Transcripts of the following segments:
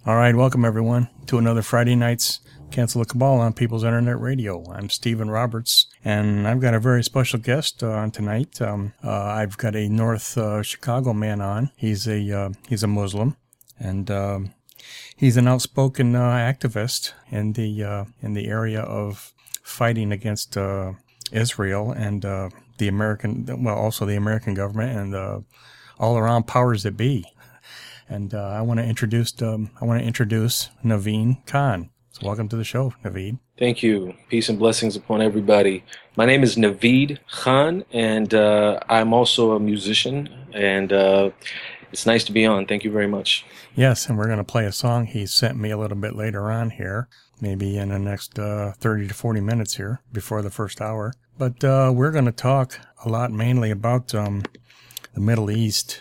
All right, welcome everyone to another Friday night's Cancel the Cabal on People's Internet Radio. I'm Stephen Roberts, and I've got a very special guest on tonight. I've got a North Chicago man on. He's a Muslim, and he's an outspoken activist in the area of fighting against Israel and also the American government and all around powers that be. And I want to introduce Naveen Khan. So welcome to the show, Naveed. Thank you. Peace and blessings upon everybody. My name is Naveed Khan, and I'm also a musician. And it's nice to be on. Thank you very much. Yes, and we're going to play a song he sent me a little bit later on here, maybe in the next 30 to 40 minutes here before the first hour. But we're going to talk a lot mainly about the Middle East,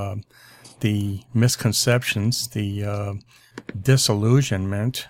the misconceptions, the disillusionment,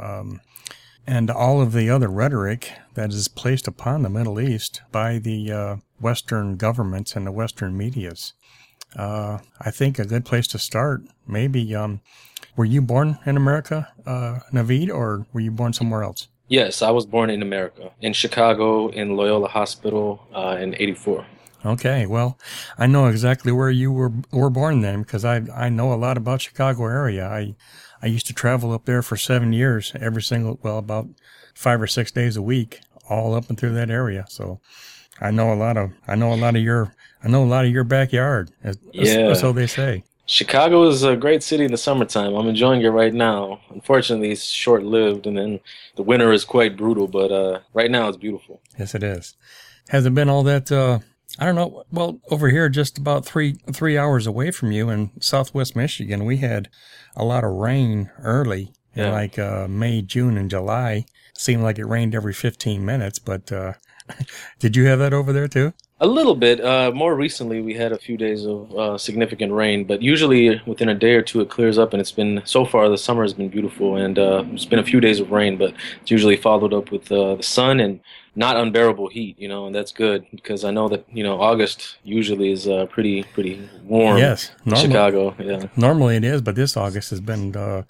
and all of the other rhetoric that is placed upon the Middle East by the Western governments and the Western medias. I think a good place to start, maybe, were you born in America, Naveed, or were you born somewhere else? Yes, I was born in America, in Chicago, in Loyola Hospital in 84. Okay, well, I know exactly where you were born then, because I know a lot about Chicago area. I used to travel up there for 7 years, about 5 or 6 days a week, all up and through that area. So I know a lot of your backyard, so they say. Chicago is a great city in the summertime. I'm enjoying it right now. Unfortunately, it's short-lived, and then the winter is quite brutal, but right now it's beautiful. Yes, it is. Has it been all that, I don't know, well, over here, just about three hours away from you in southwest Michigan, we had a lot of rain early in May, June, and July. It seemed like it rained every 15 minutes, but did you have that over there too? A little bit. More recently, we had a few days of significant rain, but usually within a day or two it clears up, and so far the summer has been beautiful, and it's been a few days of rain, but it's usually followed up with the sun and not unbearable heat, and that's good, because I know that, August usually is pretty warm in Chicago. Yeah. Normally it is, but this August has been, the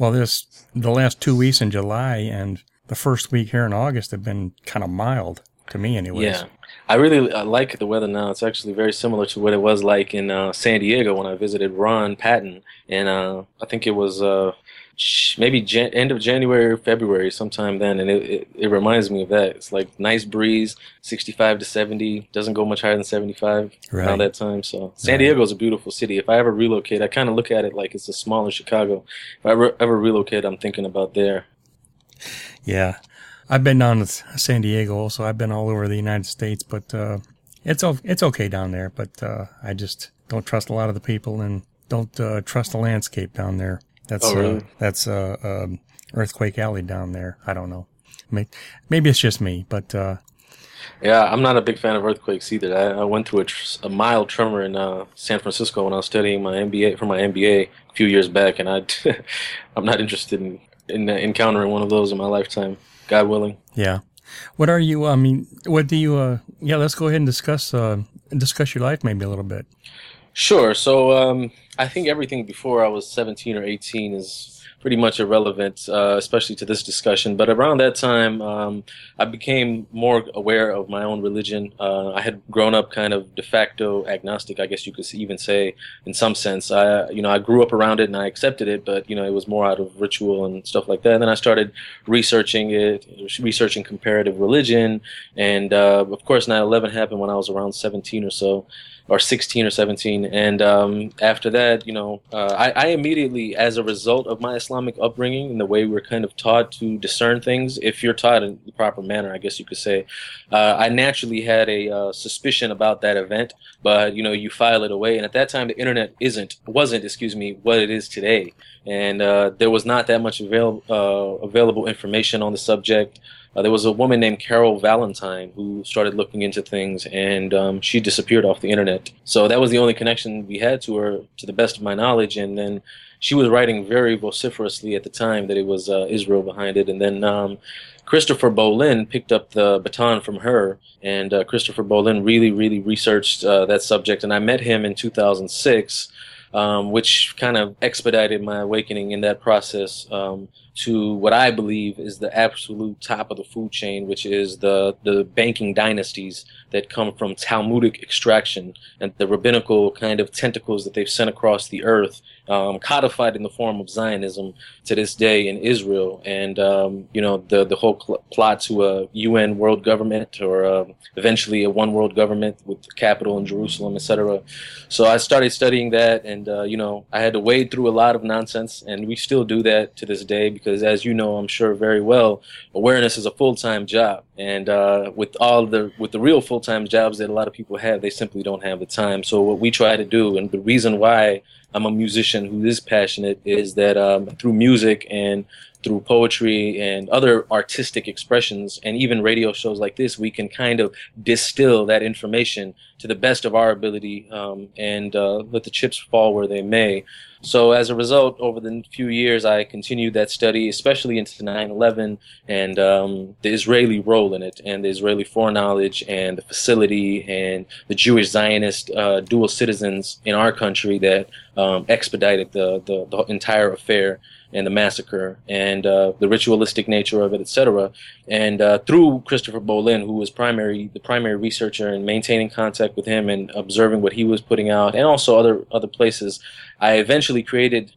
last 2 weeks in July and the first week here in August have been kind of mild, to me anyways. Yeah. I really like the weather now. It's actually very similar to what it was like in San Diego when I visited Ron Patton, and I think it was maybe end of January or February, sometime then, and it reminds me of that. It's like nice breeze, 65 to 70, doesn't go much higher than 75 around that time. So San Diego is a beautiful city. If I ever relocate, I kind of look at it like it's a smaller Chicago. If I ever relocate, I'm thinking about there. Yeah. I've been down to San Diego also. I've been all over the United States, but it's okay down there. But I just don't trust a lot of the people and don't trust the landscape down there. That's Earthquake Alley down there. I don't know. Maybe it's just me, but yeah, I'm not a big fan of earthquakes either. I went through a mild tremor in San Francisco when I was studying my MBA a few years back, and I'm not interested in encountering one of those in my lifetime. God willing. Yeah. What are you, what do you, let's go ahead and discuss your life maybe a little bit. Sure. So I think everything before I was 17 or 18 is pretty much irrelevant, especially to this discussion. But around that time, I became more aware of my own religion. I had grown up kind of de facto agnostic, I guess you could even say, in some sense. I grew up around it and I accepted it, but it was more out of ritual and stuff like that. And then I started researching comparative religion, and of course 9/11 happened when I was around 17 or so. Or 16 or 17, and after that, I immediately, as a result of my Islamic upbringing and the way we're kind of taught to discern things, if you're taught in the proper manner, I guess you could say, I naturally had a suspicion about that event, but you file it away. And at that time, the internet wasn't what it is today, and there was not that much available information on the subject. There was a woman named Carol Valentine who started looking into things, and she disappeared off the internet. So that was the only connection we had to her, to the best of my knowledge. And then she was writing very vociferously at the time that it was Israel behind it. And then Christopher Bolin picked up the baton from her, and Christopher Bolin really, really researched that subject. And I met him in 2006. which kind of expedited my awakening in that process to what I believe is the absolute top of the food chain, which is the banking dynasties that come from Talmudic extraction and the rabbinical kind of tentacles that they've sent across the earth, codified in the form of Zionism to this day in Israel. And, the whole plot to a UN world government, or eventually a one world government with the capital in Jerusalem, etc. So I started studying that, and, I had to wade through a lot of nonsense, and we still do that to this day because, as you know, I'm sure very well, awareness is a full-time job. And with the real full-time jobs that a lot of people have, they simply don't have the time. So what we try to do, and the reason why I'm a musician who is passionate, is that through music and through poetry and other artistic expressions, and even radio shows like this, we can kind of distill that information to the best of our ability, and let the chips fall where they may. So as a result, over the few years, I continued that study, especially into 9/11 and the Israeli role in it, and the Israeli foreknowledge and the facility and the Jewish Zionist dual citizens in our country that expedited the entire affair and the massacre and the ritualistic nature of it, etc. And through Christopher Bolin, who was the primary researcher, and maintaining contact with him and observing what he was putting out, and also other places, I eventually created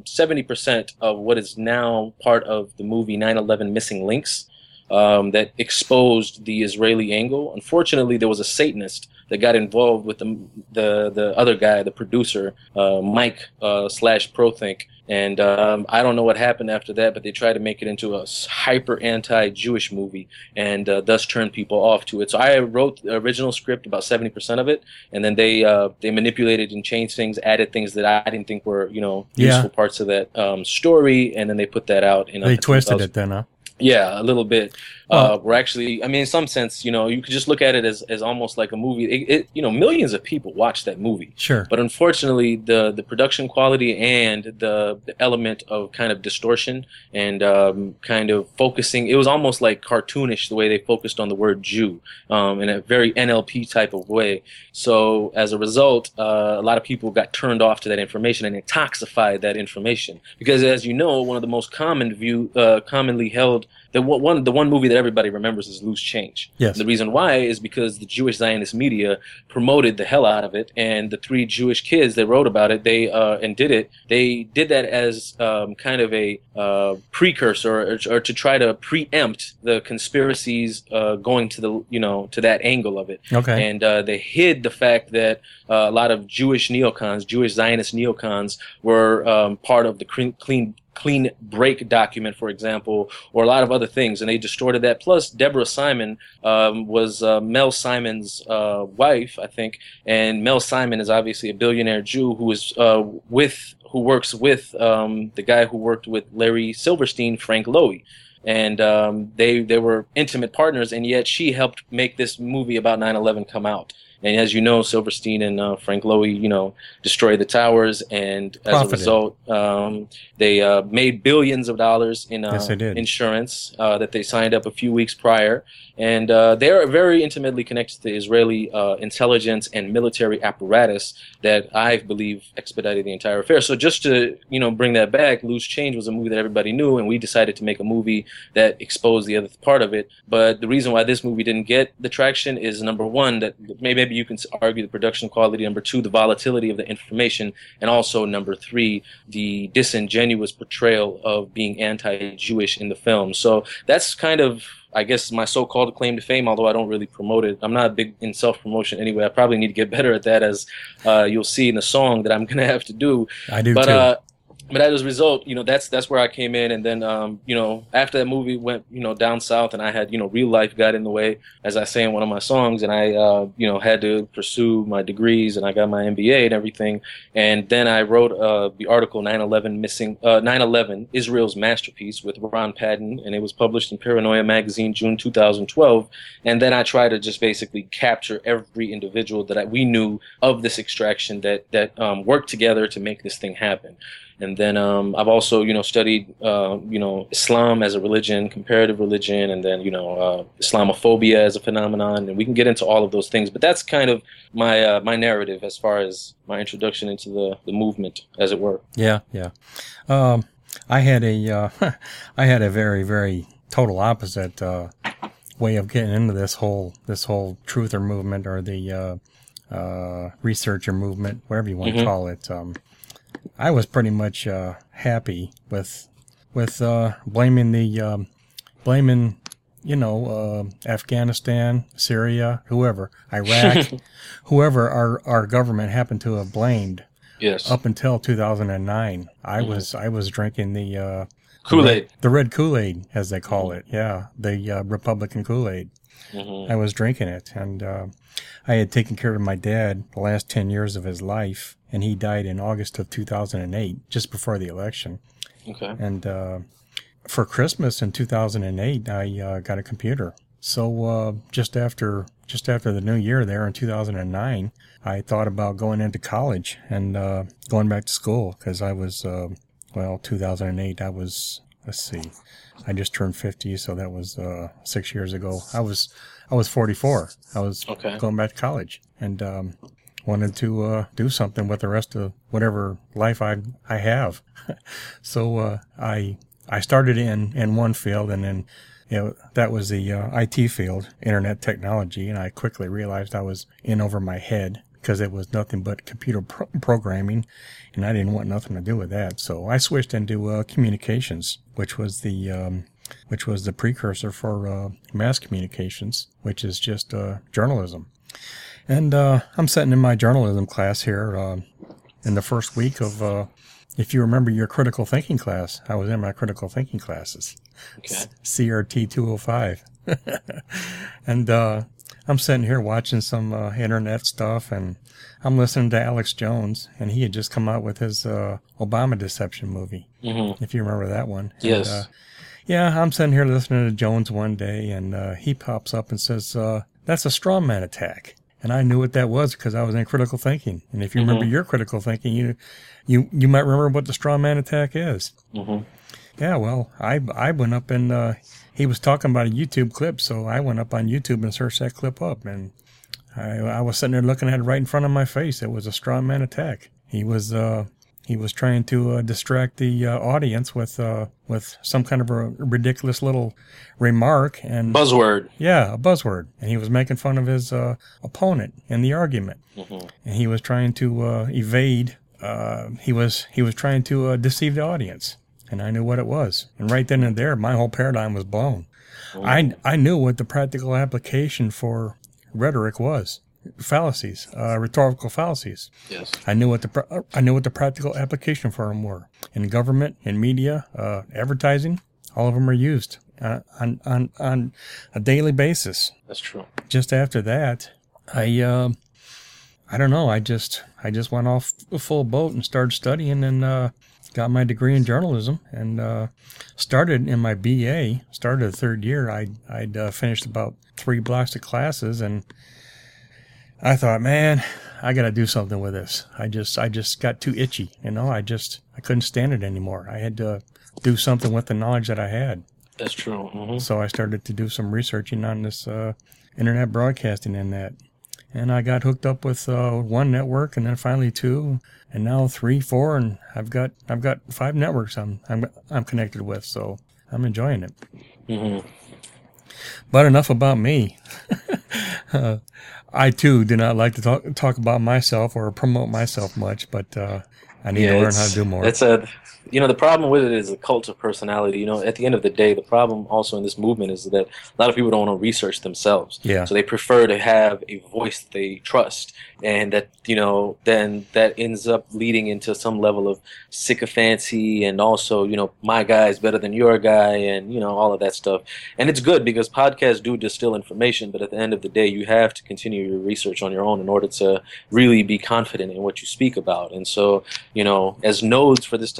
70% of what is now part of the movie 9/11 Missing Links, that exposed the Israeli angle. Unfortunately, there was a Satanist that got involved with the other guy, the producer, Mike slash Prothink. And I don't know what happened after that, but they tried to make it into a hyper anti-Jewish movie, and thus turned people off to it. So I wrote the original script, about 70% of it, and then they manipulated and changed things, added things that I didn't think were useful parts of that story, and then they put that out. They twisted it then, huh? Yeah, a little bit. We're actually, in some sense, you could just look at it as almost like a movie. Millions of people watch that movie. Sure. But unfortunately, the production quality and the element of kind of distortion and kind of focusing, it was almost like cartoonish the way they focused on the word Jew, in a very NLP type of way. So as a result, a lot of people got turned off to that information and intoxified that information. Because as you know, one of the most commonly held, the one movie that everybody remembers is Loose Change. Yes. The reason why is because the Jewish Zionist media promoted the hell out of it, and the three Jewish kids that wrote about it, they did that as kind of a precursor or to try to preempt the conspiracies going to to that angle of it. Okay. And they hid the fact that a lot of Jewish neocons, Jewish Zionist neocons, were part of the clean break document, for example, or a lot of other things, and they distorted that. Plus, Deborah Simon was Mel Simon's wife, I think, and Mel Simon is obviously a billionaire Jew who works with the guy who worked with Larry Silverstein, Frank Lowy. And they were intimate partners, and yet she helped make this movie about 9/11 come out. And as you know, Silverstein and Frank Lowy, destroyed the towers, and as a result, they made billions of dollars in insurance that they signed up a few weeks prior. And they're very intimately connected to the Israeli intelligence and military apparatus that I believe expedited the entire affair. So just to bring that back, Loose Change was a movie that everybody knew, and we decided to make a movie that exposed the other part of it. But the reason why this movie didn't get the traction is, number one, that maybe you can argue the production quality, number two, the volatility of the information, and also number three, the disingenuous portrayal of being anti-Jewish in the film. So that's kind of, I guess, my so-called claim to fame, although I don't really promote it. I'm not big in self-promotion anyway. I probably need to get better at that, as you'll see in the song that I'm going to have to do. I do too. But as a result, that's where I came in. And then, after that movie went, down south, and I had, real life got in the way, as I say in one of my songs, and I, had to pursue my degrees, and I got my MBA and everything. And then I wrote the article 9/11, Israel's Masterpiece, with Ron Patton, and it was published in Paranoia magazine, June 2012. And then I tried to just basically capture every individual that we knew of this extraction that worked together to make this thing happen. And then I've also, studied, Islam as a religion, comparative religion, and then, Islamophobia as a phenomenon. And we can get into all of those things. But that's kind of my narrative as far as my introduction into the movement, as it were. Yeah, yeah. I had a I had a very, very total opposite way of getting into this whole truther movement, or the researcher movement, whatever you want to call it. I was pretty much happy with blaming Afghanistan, Syria, whoever, Iraq, whoever our government happened to have blamed. Yes. Up until 2009, I was drinking the Kool-Aid, the red Kool-Aid, as they call it. Yeah, the Republican Kool-Aid. I was drinking it, and I had taken care of my dad the last 10 years of his life, and he died in August of 2008, just before the election. Okay. And for Christmas in 2008, I got a computer. So just after the new year there in 2009, I thought about going into college and going back to school, because I was 2008. I was, let's see, I just turned 50, so that was 6 years ago. I was 44. I was going back to college, and wanted to do something with the rest of whatever life I have. So I started in one field, and then that was the IT field, internet technology, and I quickly realized I was in over my head, because it was nothing but computer programming, and I didn't want nothing to do with that. So I switched into communications, which was the precursor for mass communications, which is just journalism. And I'm sitting in my journalism class here in the first week of, if you remember your critical thinking class, I was in my critical thinking classes, CRT 205. And I'm sitting here watching some internet stuff, and I'm listening to Alex Jones, and he had just come out with his Obama deception movie, if you remember that one. Yes. And, yeah, I'm sitting here listening to Jones one day, and he pops up and says, that's a straw man attack. And I knew what that was because I was in critical thinking. And if you remember your critical thinking, you might remember what the straw man attack is. Yeah, well, I went up and he was talking about a YouTube clip, so I went up on YouTube and searched that clip up, and I was sitting there looking at it right in front of my face. It was a straw man attack. He was trying to distract the audience with some kind of a ridiculous little remark and buzzword. Yeah, a buzzword, and he was making fun of his opponent in the argument, and he was trying to evade. He was trying to deceive the audience. And I knew what it was. And right then and there, my whole paradigm was blown. I knew what the practical application for rhetoric was. Fallacies, rhetorical fallacies. Yes. I knew what the practical application for them were. In government, in media, advertising, all of them are used on a daily basis. That's true. Just after that, I don't know. I just went off full boat and started studying, and got my degree in journalism, and started in my BA. Started the third year. I'd finished about 3 blocks of classes, and I thought, man, I got to do something with this. I just got too itchy, I couldn't stand it anymore. I had to do something with the knowledge that I had. That's true. So I started to do some researching on this internet broadcasting and that. And I got hooked up with one network, and then finally 2, and now 3, 4, and I've got 5 networks I'm connected with. So I'm enjoying it. But enough about me. I too do not like to talk about myself or promote myself much, but I need to learn how to do more. The problem with it is a cult of personality. At the end of the day, the problem also in this movement is that a lot of people don't want to research themselves. Yeah. So they prefer to have a voice that they trust, and that, then that ends up leading into some level of sycophancy, and also, my guy is better than your guy, and, all of that stuff. And it's good because podcasts do distill information, but at the end of the day, you have to continue your research on your own in order to really be confident in what you speak about. And so, as nodes for this type of information,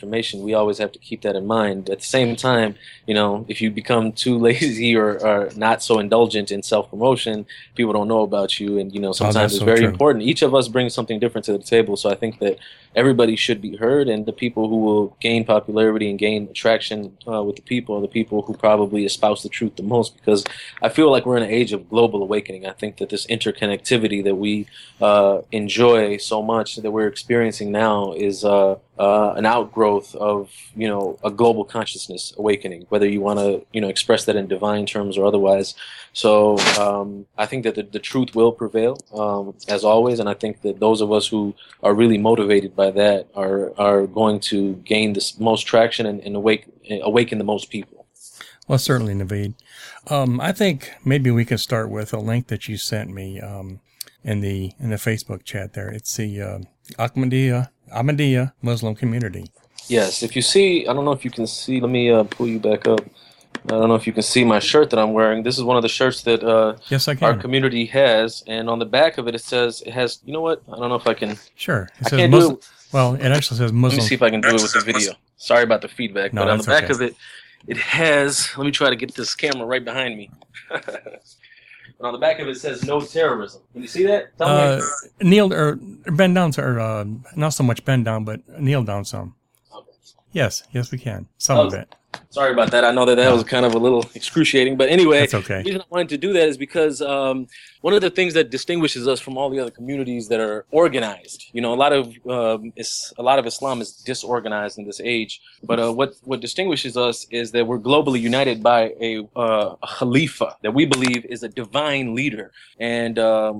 information. We always have to keep that in mind. At the same time, if you become too lazy or not so indulgent in self-promotion, people don't know about you. And, sometimes it's very important. Each of us brings something different to the table. So I think that everybody should be heard, and the people who will gain popularity and gain attraction with the people are the people who probably espouse the truth the most, because I feel like we're in an age of global awakening. I think that this interconnectivity that we enjoy so much, that we're experiencing now, is an outgrowth of a global consciousness awakening, whether you want to express that in divine terms or otherwise. So I think that the truth will prevail as always, and I think that those of us who are really motivated by that are going to gain the most traction and awaken the most people. Well, certainly, Naveed. I think maybe we can start with a link that you sent me in the Facebook chat there. It's the Ahmadiyya Muslim community. Yes, if you see, I don't know if you can see, let me pull you back up. I don't know if you can see my shirt that I'm wearing. This is one of the shirts that yes, I can. Our community has, and on the back of it, it has, you know what? I don't know if I can. Sure. I can't do it. Well, it actually says Muslim. Let me see if I can do it with the video. Sorry about the feedback, but on the back of it, it has, let me try to get this camera right behind me. And on the back of it says "No Terrorism." Can you see that? Tell me. Kneel or bend down, or not so much bend down, but kneel down some. Okay. Yes, we can. Some of it. Sorry about that. I know that was kind of a little excruciating, but anyway, that's okay. The reason I wanted to do that is because one of the things that distinguishes us from all the other communities that are organized, a lot of Islam is disorganized in this age, but what distinguishes us is that we're globally united by a Khalifa that we believe is a divine leader and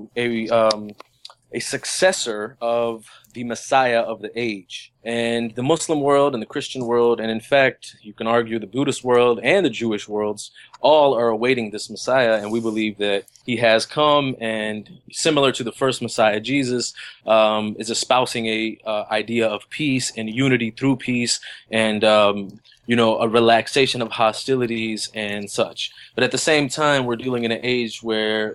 a successor of the Messiah of the age. And the Muslim world and the Christian world, and in fact, you can argue the Buddhist world and the Jewish worlds, all are awaiting this Messiah, and we believe that he has come, and similar to the first Messiah, Jesus, is espousing a idea of peace and unity through peace, and a relaxation of hostilities and such. But at the same time, we're dealing in an age where,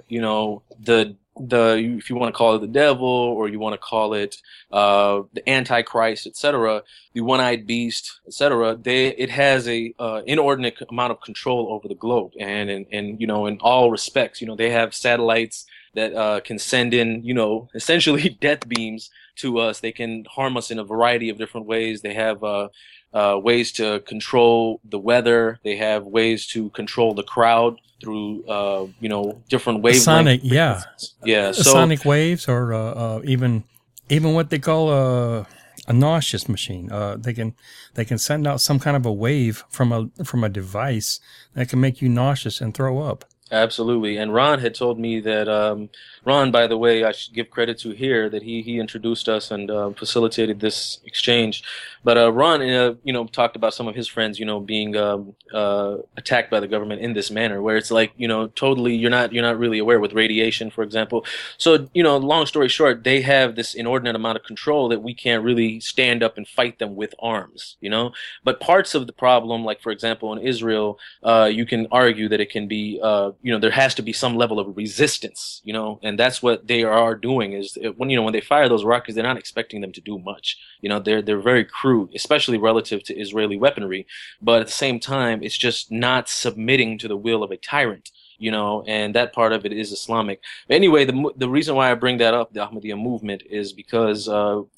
if you want to call it the devil, or you want to call it the Antichrist, etc., the one-eyed beast, etc., it has a inordinate amount of control over the globe, and in all respects, they have satellites that can send in, essentially death beams to us. They can harm us in a variety of different ways. They have ways to control the weather. They have ways to control the crowd through different wavelengths. Sonic, sonic waves, or even what they call a nauseous machine. They can send out some kind of a wave from a device that can make you nauseous and throw up. Absolutely. And Ron had told me that, Ron, by the way, I should give credit to here, that he introduced us and facilitated this exchange. But Ron, talked about some of his friends, being attacked by the government in this manner, where it's like, totally, you're not really aware, with radiation, for example. So, long story short, they have this inordinate amount of control that we can't really stand up and fight them with arms, But parts of the problem, like, for example, in Israel, you can argue that it can be, there has to be some level of resistance, and that's what they are doing. Is when they fire those rockets, they're not expecting them to do much. They're very crude, especially relative to Israeli weaponry. But at the same time, it's just not submitting to the will of a tyrant. And that part of it is Islamic. But anyway, the reason why I bring that up, the Ahmadiyya movement, is because,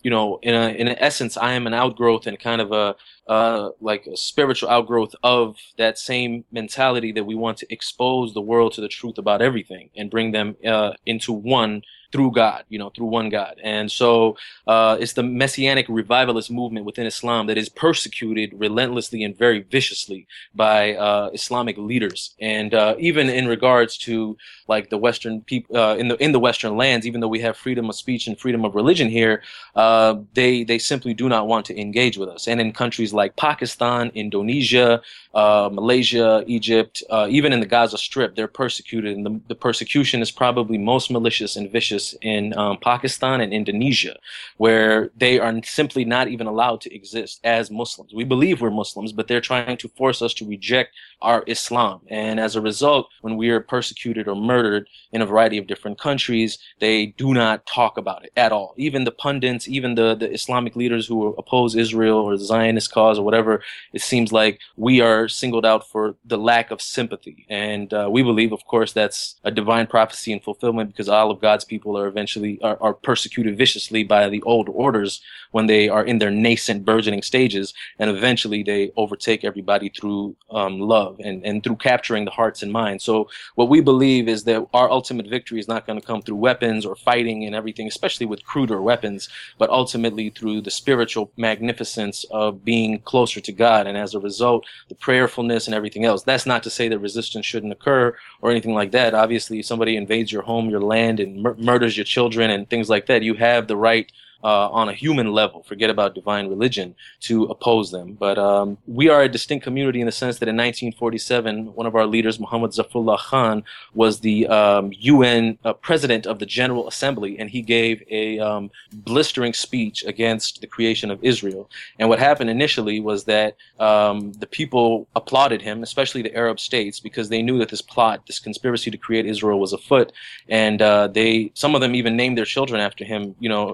in essence, I am an outgrowth and kind of a spiritual outgrowth of that same mentality that we want to expose the world to the truth about everything and bring them into one through God, through one God. And so it's the Messianic revivalist movement within Islam that is persecuted relentlessly and very viciously by Islamic leaders. And even in regards to like the Western people in the Western lands, even though we have freedom of speech and freedom of religion here, they simply do not want to engage with us. And in countries like Pakistan, Indonesia, Malaysia, Egypt, even in the Gaza Strip, they're persecuted, and the persecution is probably most malicious and vicious religious in Pakistan and Indonesia, where they are simply not even allowed to exist as Muslims. We believe we're Muslims, but they're trying to force us to reject our Islam. And as a result, when we are persecuted or murdered in a variety of different countries, they do not talk about it at all. Even the pundits, even the Islamic leaders who oppose Israel or the Zionist cause or whatever, it seems like we are singled out for the lack of sympathy. And we believe, of course, that's a divine prophecy and fulfillment, because all of God's people are eventually are persecuted viciously by the old orders when they are in their nascent, burgeoning stages, and eventually they overtake everybody through love and through capturing the hearts and minds. So what we believe is that our ultimate victory is not going to come through weapons or fighting and everything, especially with cruder weapons, but ultimately through the spiritual magnificence of being closer to God. And as a result, the prayerfulness and everything else. That's not to say that resistance shouldn't occur or anything like that. Obviously, if somebody invades your home, your land, and murders your children and things like that, you have the right on a human level, forget about divine religion, to oppose them. But we are a distinct community in the sense that in 1947, one of our leaders, Muhammad Zafrullah Khan, was the UN president of the General Assembly, and he gave a blistering speech against the creation of Israel. And what happened initially was that the people applauded him, especially the Arab states, because they knew that this plot, this conspiracy to create Israel was afoot. And some of them even named their children after him,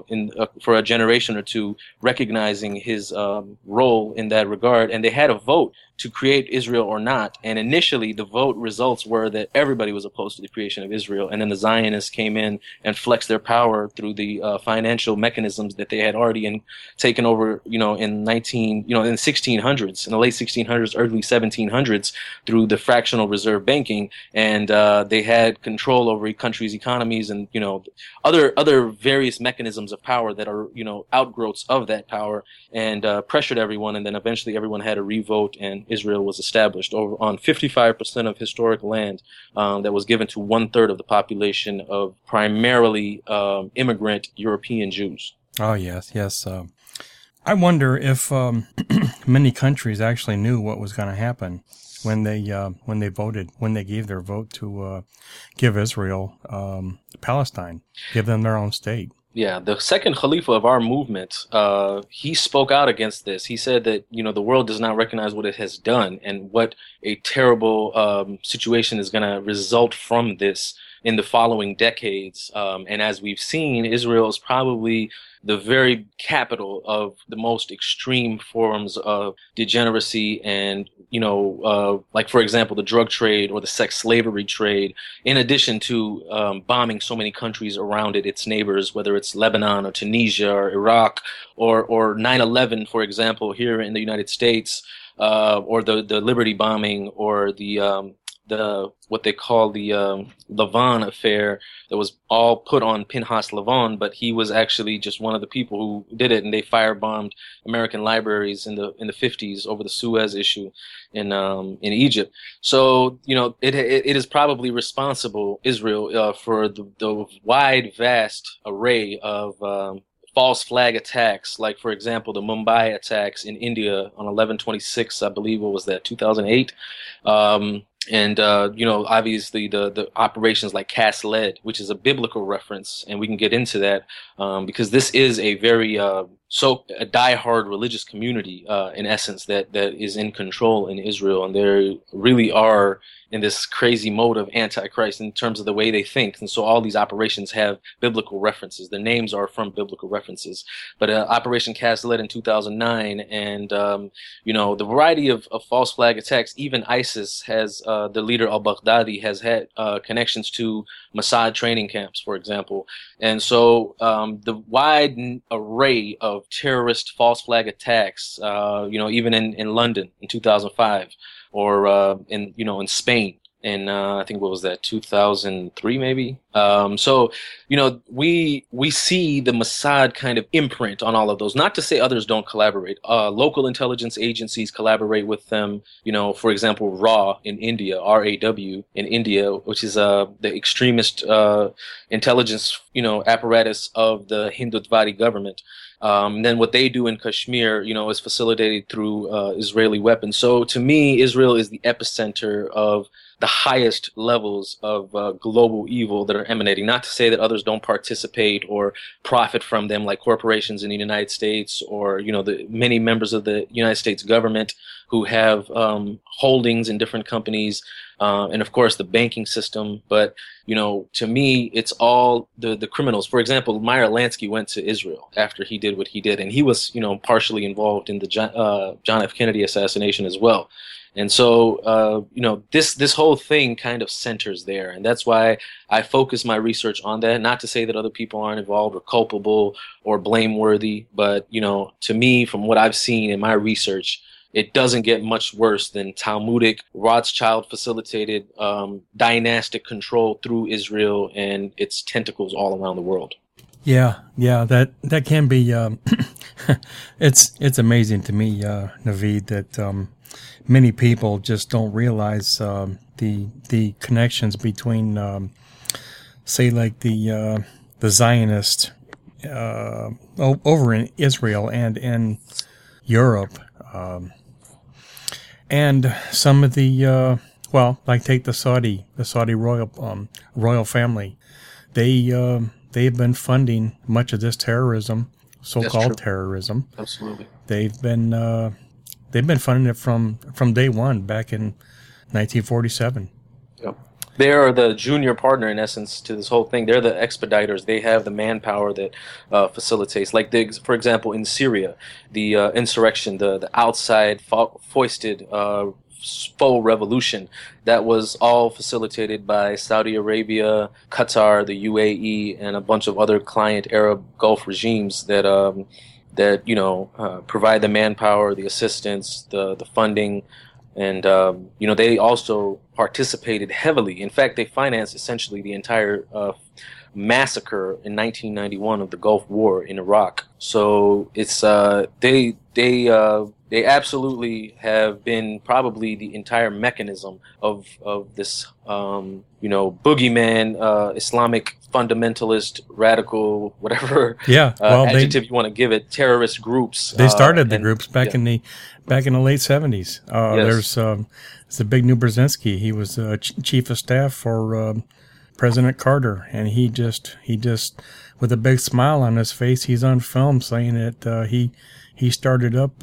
for a generation or two, recognizing his role in that regard. And they had a vote to create Israel or not. And initially, the vote results were that everybody was opposed to the creation of Israel. And then the Zionists came in and flexed their power through the financial mechanisms that they had already taken over, in in the 1600s, in the late 1600s, early 1700s, through the fractional reserve banking. And they had control over countries' economies and, other various mechanisms of power that are, outgrowths of that power, and pressured everyone. And then eventually everyone had a revote, and Israel was established on 55% of historic land that was given to 1/3 of the population of primarily immigrant European Jews. Oh, yes. I wonder if many countries actually knew what was going to happen when they gave their vote to give Israel Palestine, give them their own state. Yeah, the second Khalifa of our movement, he spoke out against this. He said that, the world does not recognize what it has done and what a terrible situation is going to result from this in the following decades. And as we've seen, Israel is probably the very capital of the most extreme forms of degeneracy and, like, for example, the drug trade or the sex slavery trade, in addition to bombing so many countries around it, its neighbors, whether it's Lebanon or Tunisia or Iraq or 9/11, for example, here in the United States, or the Liberty bombing, or the what they call the Lavon affair that was all put on Pinchas Lavon, but he was actually just one of the people who did it, and they firebombed American libraries in the 50s over the Suez issue in Egypt. So it is probably responsible, Israel, for the wide, vast array of false flag attacks, like, for example, the Mumbai attacks in India on 11/26, I believe, what was that, 2008? And obviously the operations like Cast Lead, which is a biblical reference, and we can get into that because this is a very a diehard religious community in essence that is in control in Israel, and they really are in this crazy mode of antichrist in terms of the way they think. And so all these operations have biblical references. The names are from biblical references. But Operation Cast Lead in 2009, and the variety of false flag attacks, even ISIS has, the leader al-Baghdadi has had connections to Mossad training camps, for example. And so the wide array of terrorist false flag attacks, even in London in 2005, or in Spain in I think, what was that, 2003 maybe. So we see the Mossad kind of imprint on all of those. Not to say others don't collaborate. Local intelligence agencies collaborate with them. For example, RAW in India, RAW in India, which is the extremist intelligence apparatus of the Hindutvari government. Then what they do in Kashmir, is facilitated through Israeli weapons. So to me, Israel is the epicenter of the highest levels of global evil that are emanating. Not to say that others don't participate or profit from them, like corporations in the United States, or the many members of the United States government who have holdings in different companies, and of course the banking system. But to me, it's all the criminals. For example, Meyer Lansky went to Israel after he did what he did, and he was partially involved in the John F. Kennedy assassination as well. And so, this whole thing kind of centers there. And that's why I focus my research on that. Not to say that other people aren't involved or culpable or blameworthy, but, to me, from what I've seen in my research, it doesn't get much worse than Talmudic, Rothschild-facilitated dynastic control through Israel and its tentacles all around the world. Yeah, that can be. It's amazing to me, Naveed, that many people just don't realize the connections between, say, like the Zionists over in Israel and in Europe. And some of the like take the Saudi royal family, they've been funding much of this terrorism, so-called terrorism. Absolutely, they've been funding it from day one back in 1947. Yep. They are the junior partner, in essence, to this whole thing. They're the expediters. They have the manpower that facilitates. Like, for example, in Syria, the insurrection, the outside foisted faux revolution, that was all facilitated by Saudi Arabia, Qatar, the UAE, and a bunch of other client Arab Gulf regimes that provide the manpower, the assistance, the funding. And, they also participated heavily. In fact, they financed essentially the entire massacre in 1991 of the Gulf War in Iraq. So it's they absolutely have been probably the entire mechanism of this boogeyman, Islamic fundamentalist, radical, whatever adjective you want to give it, terrorist groups. They started the groups back in the late 70s. Yes. There's the Zbigniew Brzezinski. He was chief of staff for President Carter, and he just with a big smile on his face, he's on film saying that he started up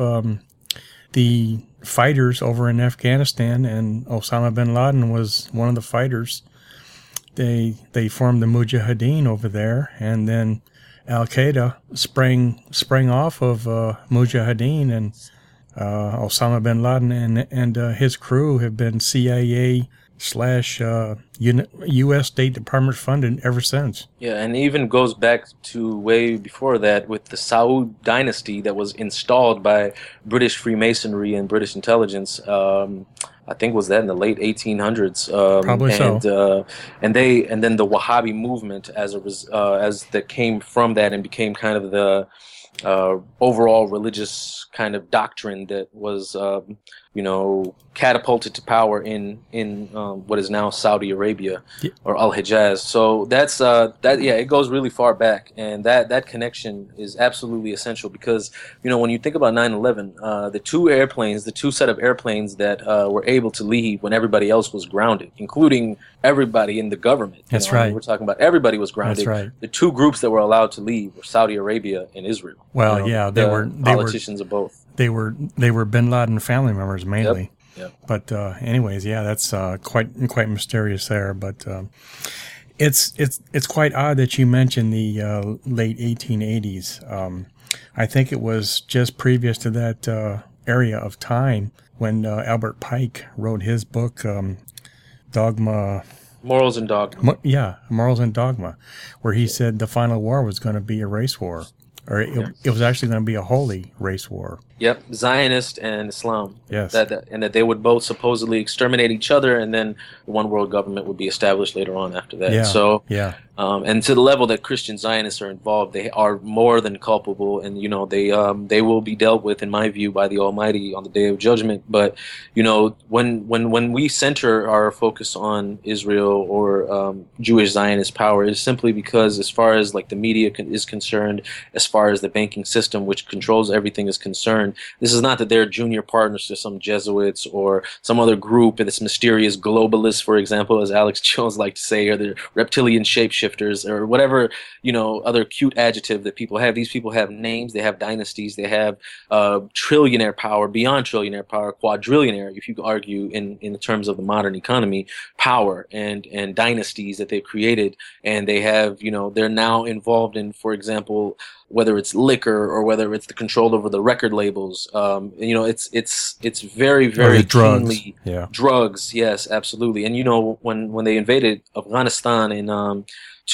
the fighters over in Afghanistan, and Osama bin Laden was one of the fighters. They formed the Mujahideen over there, and then Al Qaeda sprang off of Mujahideen, and Osama bin Laden and his crew have been CIA / U.S. State Department funded ever since. Yeah, and it even goes back to way before that with the Saud dynasty that was installed by British Freemasonry and British intelligence. I think was that in the late 1800s. Probably so. And then the Wahhabi movement as that came from that and became kind of the overall religious kind of doctrine that was catapulted to power in what is now Saudi Arabia, or Al-Hijaz. So that's it goes really far back, and that connection is absolutely essential because when you think about 9/11, the two set of airplanes that were able to leave when everybody else was grounded, including everybody in the government. That's right. We're talking about everybody was grounded. That's right. The two groups that were allowed to leave were Saudi Arabia and Israel. Well, they were politicians of both. They were bin Laden family members mainly. Yep. But anyways, that's quite mysterious there. But it's quite odd that you mentioned the late 1880s. I think it was just previous to that area of time when Albert Pike wrote his book, Dogma. Morals and Dogma. Morals and Dogma, where he said the final war was going to be a race war. Or it was actually going to be a holy race war. Yep, Zionist and Islam. Yes. And that they would both supposedly exterminate each other, and then one world government would be established later on after that. Yeah. So, yeah. And to the level that Christian Zionists are involved, they are more than culpable, and they will be dealt with, in my view, by the Almighty on the Day of Judgment. But when we center our focus on Israel or Jewish Zionist power, is simply because, as far as like the media is concerned, as far as the banking system, which controls everything, is concerned, concerned, this is not that they're junior partners to some Jesuits or some other group, and it's mysterious globalists, for example, as Alex Jones liked to say, or the reptilian shapeshifters, or whatever, other cute adjective that people have. These people have names, they have dynasties, they have trillionaire power, beyond trillionaire power, quadrillionaire, if you could argue in terms of the modern economy, power and dynasties that they've created, and they have, they're now involved in, for example, whether it's liquor or whether it's the control over the record labels. It's very, very drugs. Drugs, yes, absolutely. And when they invaded Afghanistan in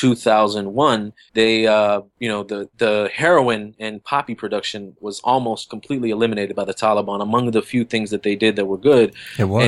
2001, they the heroin and poppy production was almost completely eliminated by the Taliban. Among the few things that they did that were good, it was,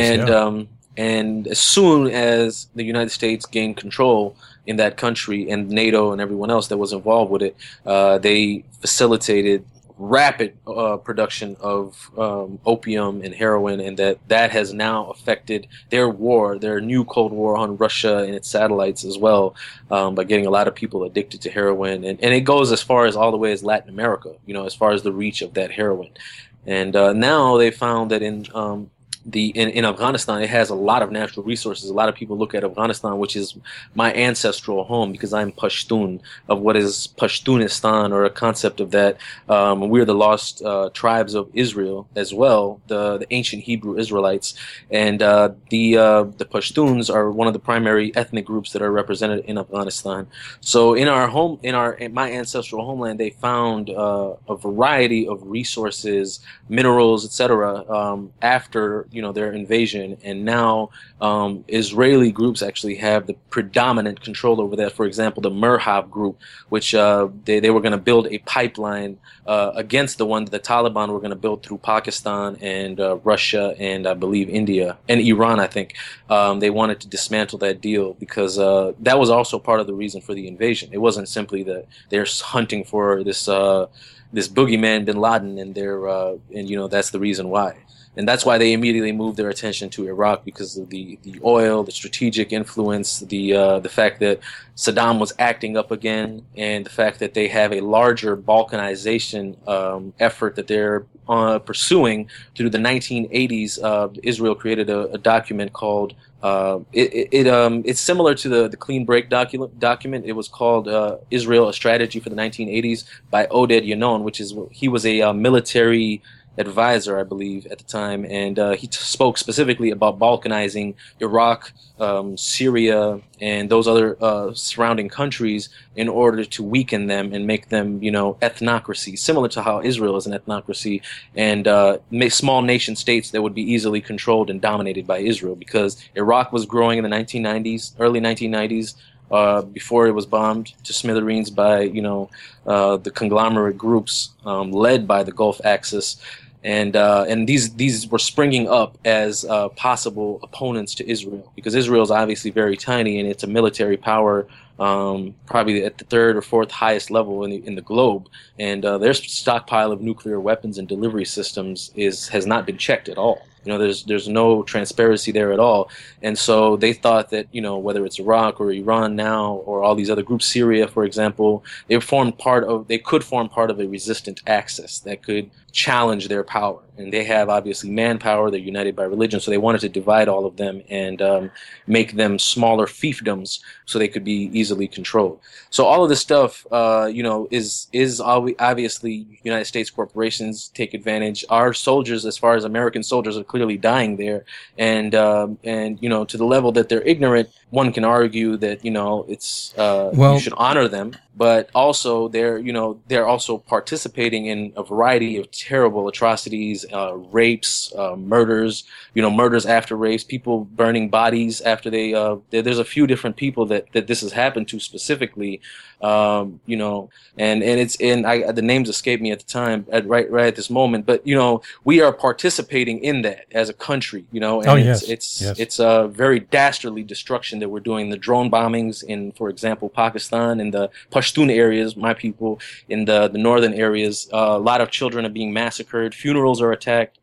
and as soon as the United States gained control in that country, and NATO and everyone else that was involved with it, they facilitated rapid production of opium and heroin, and that has now affected their new Cold War on Russia and its satellites as well, by getting a lot of people addicted to heroin. And it goes as far as all the way as Latin America, as far as the reach of that heroin. And now they found that in Afghanistan, it has a lot of natural resources. A lot of people look at Afghanistan, which is my ancestral home, because I'm Pashtun, of what is Pashtunistan, or a concept of that. We're the lost tribes of Israel as well, the ancient Hebrew Israelites, and the Pashtuns are one of the primary ethnic groups that are represented in Afghanistan. So in my ancestral homeland, they found a variety of resources, minerals, etc. After their invasion, and now Israeli groups actually have the predominant control over that. For example, the Merhav group, which they were going to build a pipeline against the one that the Taliban were going to build through Pakistan and Russia and I believe India and Iran, I think. They wanted to dismantle that deal because that was also part of the reason for the invasion. It wasn't simply that they're hunting for this boogeyman bin Laden, and that's the reason why. And that's why they immediately moved their attention to Iraq, because of the oil, the strategic influence, the fact that Saddam was acting up again, and the fact that they have a larger Balkanization effort that they're pursuing through the 1980s. Israel created a document called it's similar to the Clean Break document. It was called Israel: A Strategy for the 1980s by Oded Yanon, he was a military advisor, I believe, at the time, and he spoke specifically about Balkanizing Iraq, Syria, and those other surrounding countries in order to weaken them and make them, ethnocracies, similar to how Israel is an ethnocracy, and make small nation states that would be easily controlled and dominated by Israel, because Iraq was growing in the 1990s, early 1990s, before it was bombed to smithereens by, the conglomerate groups led by the Gulf Axis. And these were springing up as possible opponents to Israel, because Israel is obviously very tiny and it's a military power, probably at the third or fourth highest level in the globe, and their stockpile of nuclear weapons and delivery systems has not been checked at all. There's no transparency there at all, and so they thought that whether it's Iraq or Iran now or all these other groups, Syria, for example, they could form part of a resistant axis that could challenge their power. And they have obviously manpower. They're united by religion, so they wanted to divide all of them and make them smaller fiefdoms so they could be easily controlled. So all of this stuff, is obviously United States corporations take advantage. Our soldiers, as far as American soldiers, are clearly dying there, and to the level that they're ignorant. One can argue that it's you should honor them, but also they're also participating in a variety of terrible atrocities, rapes, murders, murders after rapes, people burning bodies after they. There's a few different people that this has happened to specifically, and the names escape me at the time, right at this moment, but we are participating in that as a country, and it's a very dastardly destruction that we're doing. The drone bombings in, for example, Pakistan, in the Pashtun areas, my people, in the northern areas, a lot of children are being massacred, funerals are attacked,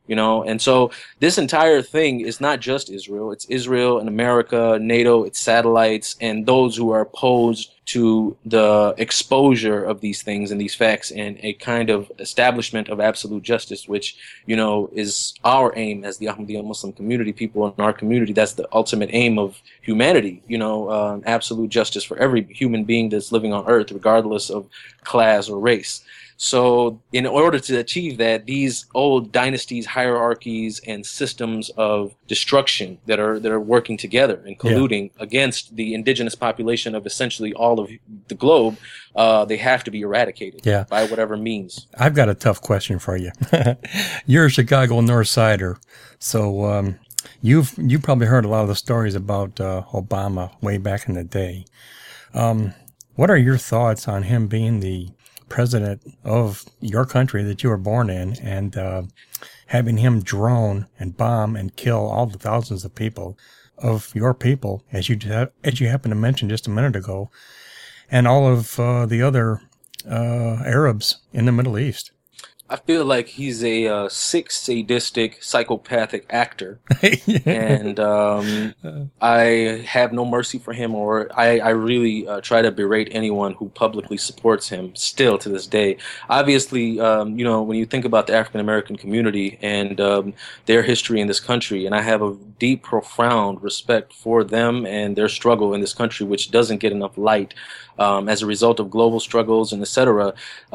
And so this entire thing is not just Israel. It's Israel and America, NATO, its satellites, and those who are opposed to the exposure of these things and these facts and a kind of establishment of absolute justice, which, is our aim as the Ahmadiyya Muslim community, people in our community. That's the ultimate aim of humanity, absolute justice for every human being that's living on earth, regardless of class or race. So in order to achieve that, these old dynasties, hierarchies, and systems of destruction that are working together and colluding against the indigenous population of essentially all of the globe, they have to be eradicated by whatever means. I've got a tough question for you. You're a Chicago North Sider, so you've probably heard a lot of the stories about Obama way back in the day. What are your thoughts on him being the president of your country that you were born in, and having him drone and bomb and kill all the thousands of people of your people, as you happened to mention just a minute ago, and all of the other Arabs in the Middle East? I feel like he's a sick, sadistic, psychopathic actor, and I have no mercy for him, or I really try to berate anyone who publicly supports him still to this day. Obviously, when you think about the African American community and their history in this country, and I have a deep, profound respect for them and their struggle in this country, which doesn't get enough light. As a result of global struggles and etc.,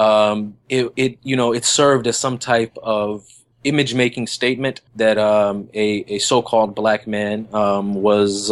it served as some type of image-making statement that a so-called black man was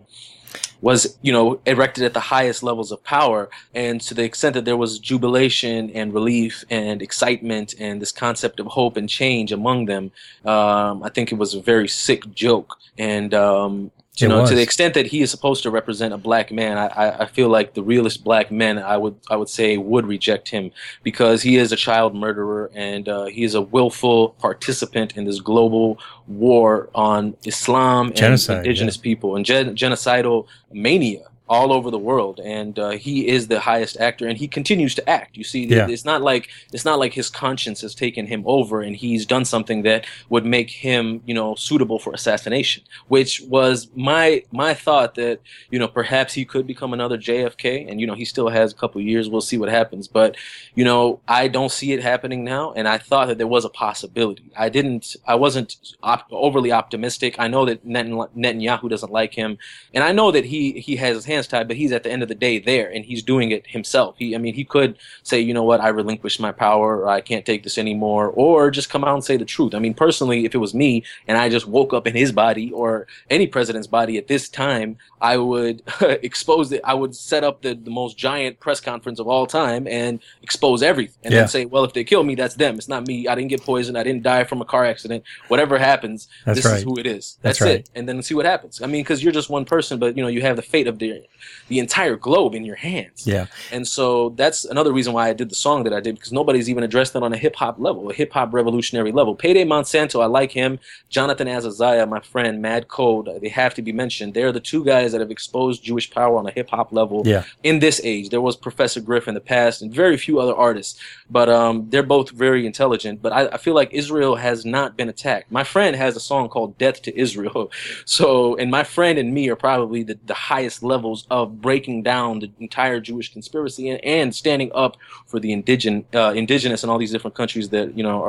erected at the highest levels of power, and to the extent that there was jubilation and relief and excitement and this concept of hope and change among them, I think it was a very sick joke. And to the extent that he is supposed to represent a black man, I feel like the realist black men, I would say, would reject him, because he is a child murderer and he is a willful participant in this global war on Islam and indigenous people and genocidal mania all over the world, and he is the highest actor, and he continues to act. You see, it's not like his conscience has taken him over, and he's done something that would make him, suitable for assassination. Which was my thought that perhaps he could become another JFK, and he still has a couple years. We'll see what happens, but I don't see it happening now, and I thought that there was a possibility. I wasn't overly optimistic. I know that Netanyahu doesn't like him, and I know that he has his hands tied, but he's at the end of the day there, and he's doing it himself. He could say, I relinquished my power, or I can't take this anymore, or just come out and say the truth. Personally, if it was me and I just woke up in his body or any president's body at this time, I would expose it. I would set up the most giant press conference of all time and expose everything, and then say, well, if they kill me, that's them. It's not me. I didn't get poisoned. I didn't die from a car accident. Whatever happens, this is who it is. That's it. And then see what happens. Because you're just one person, but you have the fate of the entire globe in your hands. Yeah. And so that's another reason why I did the song that I did, because nobody's even addressed that on a hip hop level, a hip hop revolutionary level. Payday Monsanto, I like him. Jonathan Azaziah, my friend, Mad Code, they have to be mentioned. They're the two guys that have exposed Jewish power on a hip hop level in this age. There was Professor Griff in the past and very few other artists, but they're both very intelligent. But I feel like Israel has not been attacked. My friend has a song called Death to Israel. So, and my friend and me are probably the highest levels of breaking down the entire Jewish conspiracy and standing up for the indigenous and all these different countries that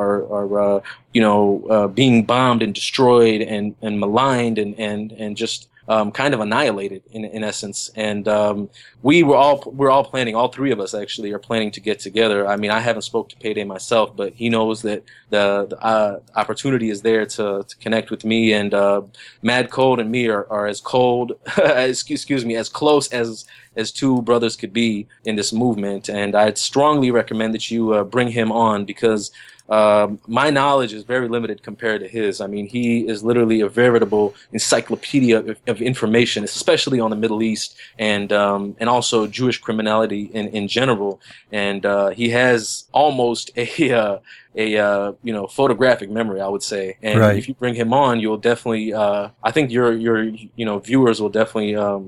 are being bombed and destroyed and maligned and just kind of annihilated in essence. And we're all planning. All three of us actually are planning to get together. I haven't spoke to Payday myself, but he knows that the opportunity is there to connect with me. And Mad Cold and me are as cold, as close as two brothers could be in this movement. And I'd strongly recommend that you bring him on, because my knowledge is very limited compared to his. He is literally a veritable encyclopedia of information, especially on the Middle East and also Jewish criminality in general. And he has almost a photographic memory, I would say. And if you bring him on, you'll definitely, I think your viewers will definitely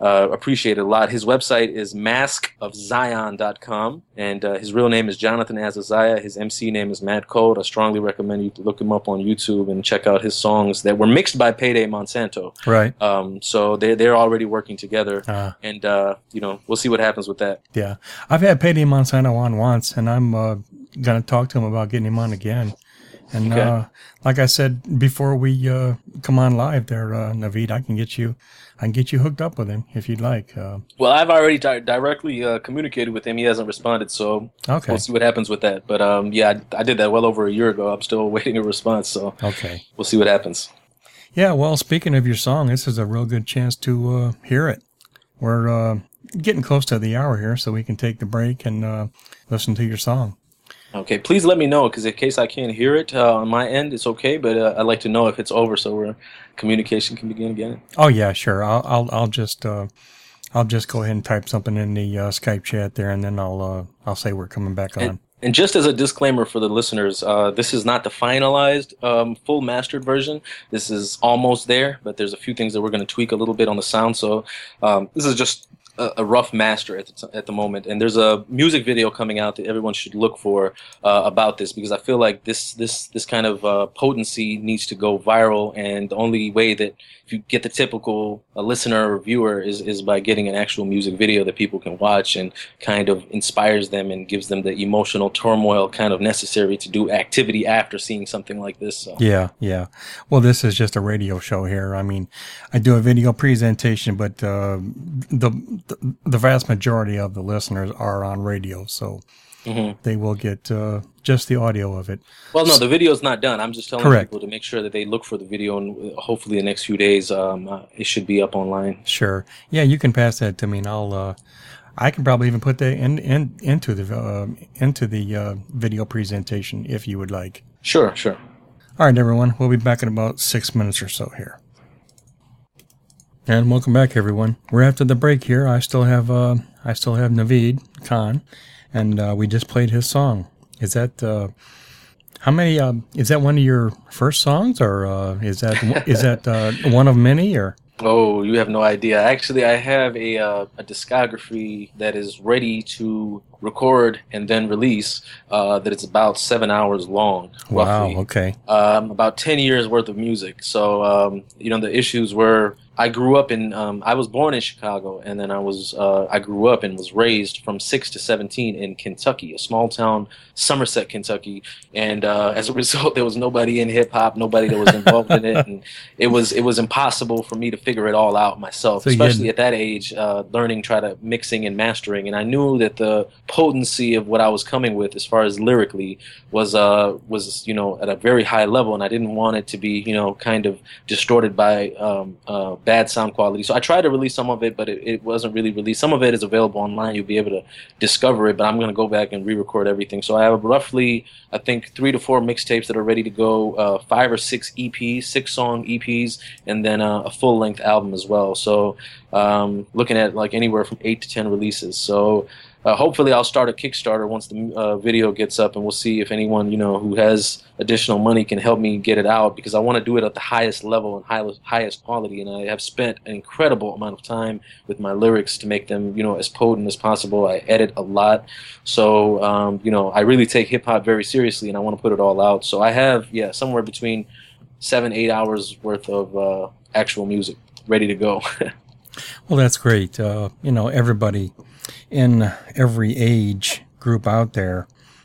appreciate it a lot. His website is maskofzion.com, and his real name is Jonathan Azaziah. His MC name is Mad Code. I strongly recommend you look him up on YouTube and check out his songs that were mixed by Payday Monsanto. Right. So they're already working together, and we'll see what happens with that. Yeah, I've had Payday Monsanto on once, and I'm gonna talk to him about getting him on again. And like I said before we come on live there, Naveed, I can get you hooked up with him if you'd like. Well, I've already directly communicated with him. He hasn't responded, so okay. We'll see what happens with that. But I did that well over a year ago. I'm still waiting a response, so okay, we'll see what happens. Yeah, well, speaking of your song, this is a real good chance to hear it. We're getting close to the hour here, so we can take the break and listen to your song. Okay, please let me know, because in case I can't hear it on my end, it's okay. But I'd like to know if it's over, so communication can begin again. Oh yeah, sure. I'll just go ahead and type something in the Skype chat there, and then I'll say we're coming back on. And just as a disclaimer for the listeners, this is not the finalized full mastered version. This is almost there, but there's a few things that we're going to tweak a little bit on the sound. So this is just a rough master at the moment, and there's a music video coming out that everyone should look for about this, because I feel like this kind of potency needs to go viral, and the only way that if you get the typical listener or viewer is by getting an actual music video that people can watch and kind of inspires them and gives them the emotional turmoil kind of necessary to do activity after seeing something like this. So. Yeah. Well, this is just a radio show here. I mean, I do a video presentation, but the vast majority of the listeners are on radio, so they will get just the audio of it. Well, no, the video's not done. I'm just telling Correct. people to make sure that they look for the video, and hopefully the next few days it should be up online. Sure. Yeah, you can pass that to me, and I can probably even put that into the video presentation if you would like. Sure. All right, everyone. We'll be back in about 6 minutes or so here. And welcome back, everyone. We're after the break here. I still have Naveed Khan, and we just played his song. Is that how many? Is that one of your first songs, or is that one of many, or? Oh, you have no idea. Actually, I have a discography that is ready to record and then release that it's about 7 hours long. Roughly. Wow, okay. About 10 years worth of music. So, the issues were I grew up in, I was born in Chicago, and then I grew up and was raised from 6 to 17 in Kentucky, a small town, Somerset, Kentucky. And as a result, there was nobody in hip hop, nobody that was involved in it. And it was impossible for me to figure it all out myself, especially at that age, mixing and mastering. And I knew that the potency of what I was coming with as far as lyrically was at a very high level, and I didn't want it to be kind of distorted by bad sound quality. So I tried to release some of it, but it wasn't really released. Some of it is available online. You'll be able to discover it, but I'm going to go back and re-record everything. So I have roughly, I think, 3 to 4 mixtapes that are ready to go, 5 or 6 EPs, 6-song EPs, and then a full-length album as well. So looking at like anywhere from 8 to 10 releases. So hopefully I'll start a Kickstarter once the video gets up, and we'll see if anyone who has additional money can help me get it out, because I want to do it at the highest level and highest quality. And I have spent an incredible amount of time with my lyrics to make them as potent as possible. I edit a lot, so I really take hip hop very seriously, and I want to put it all out. So I have somewhere between 7-8 hours worth of actual music ready to go. Well, that's great. Everybody in every age group out there,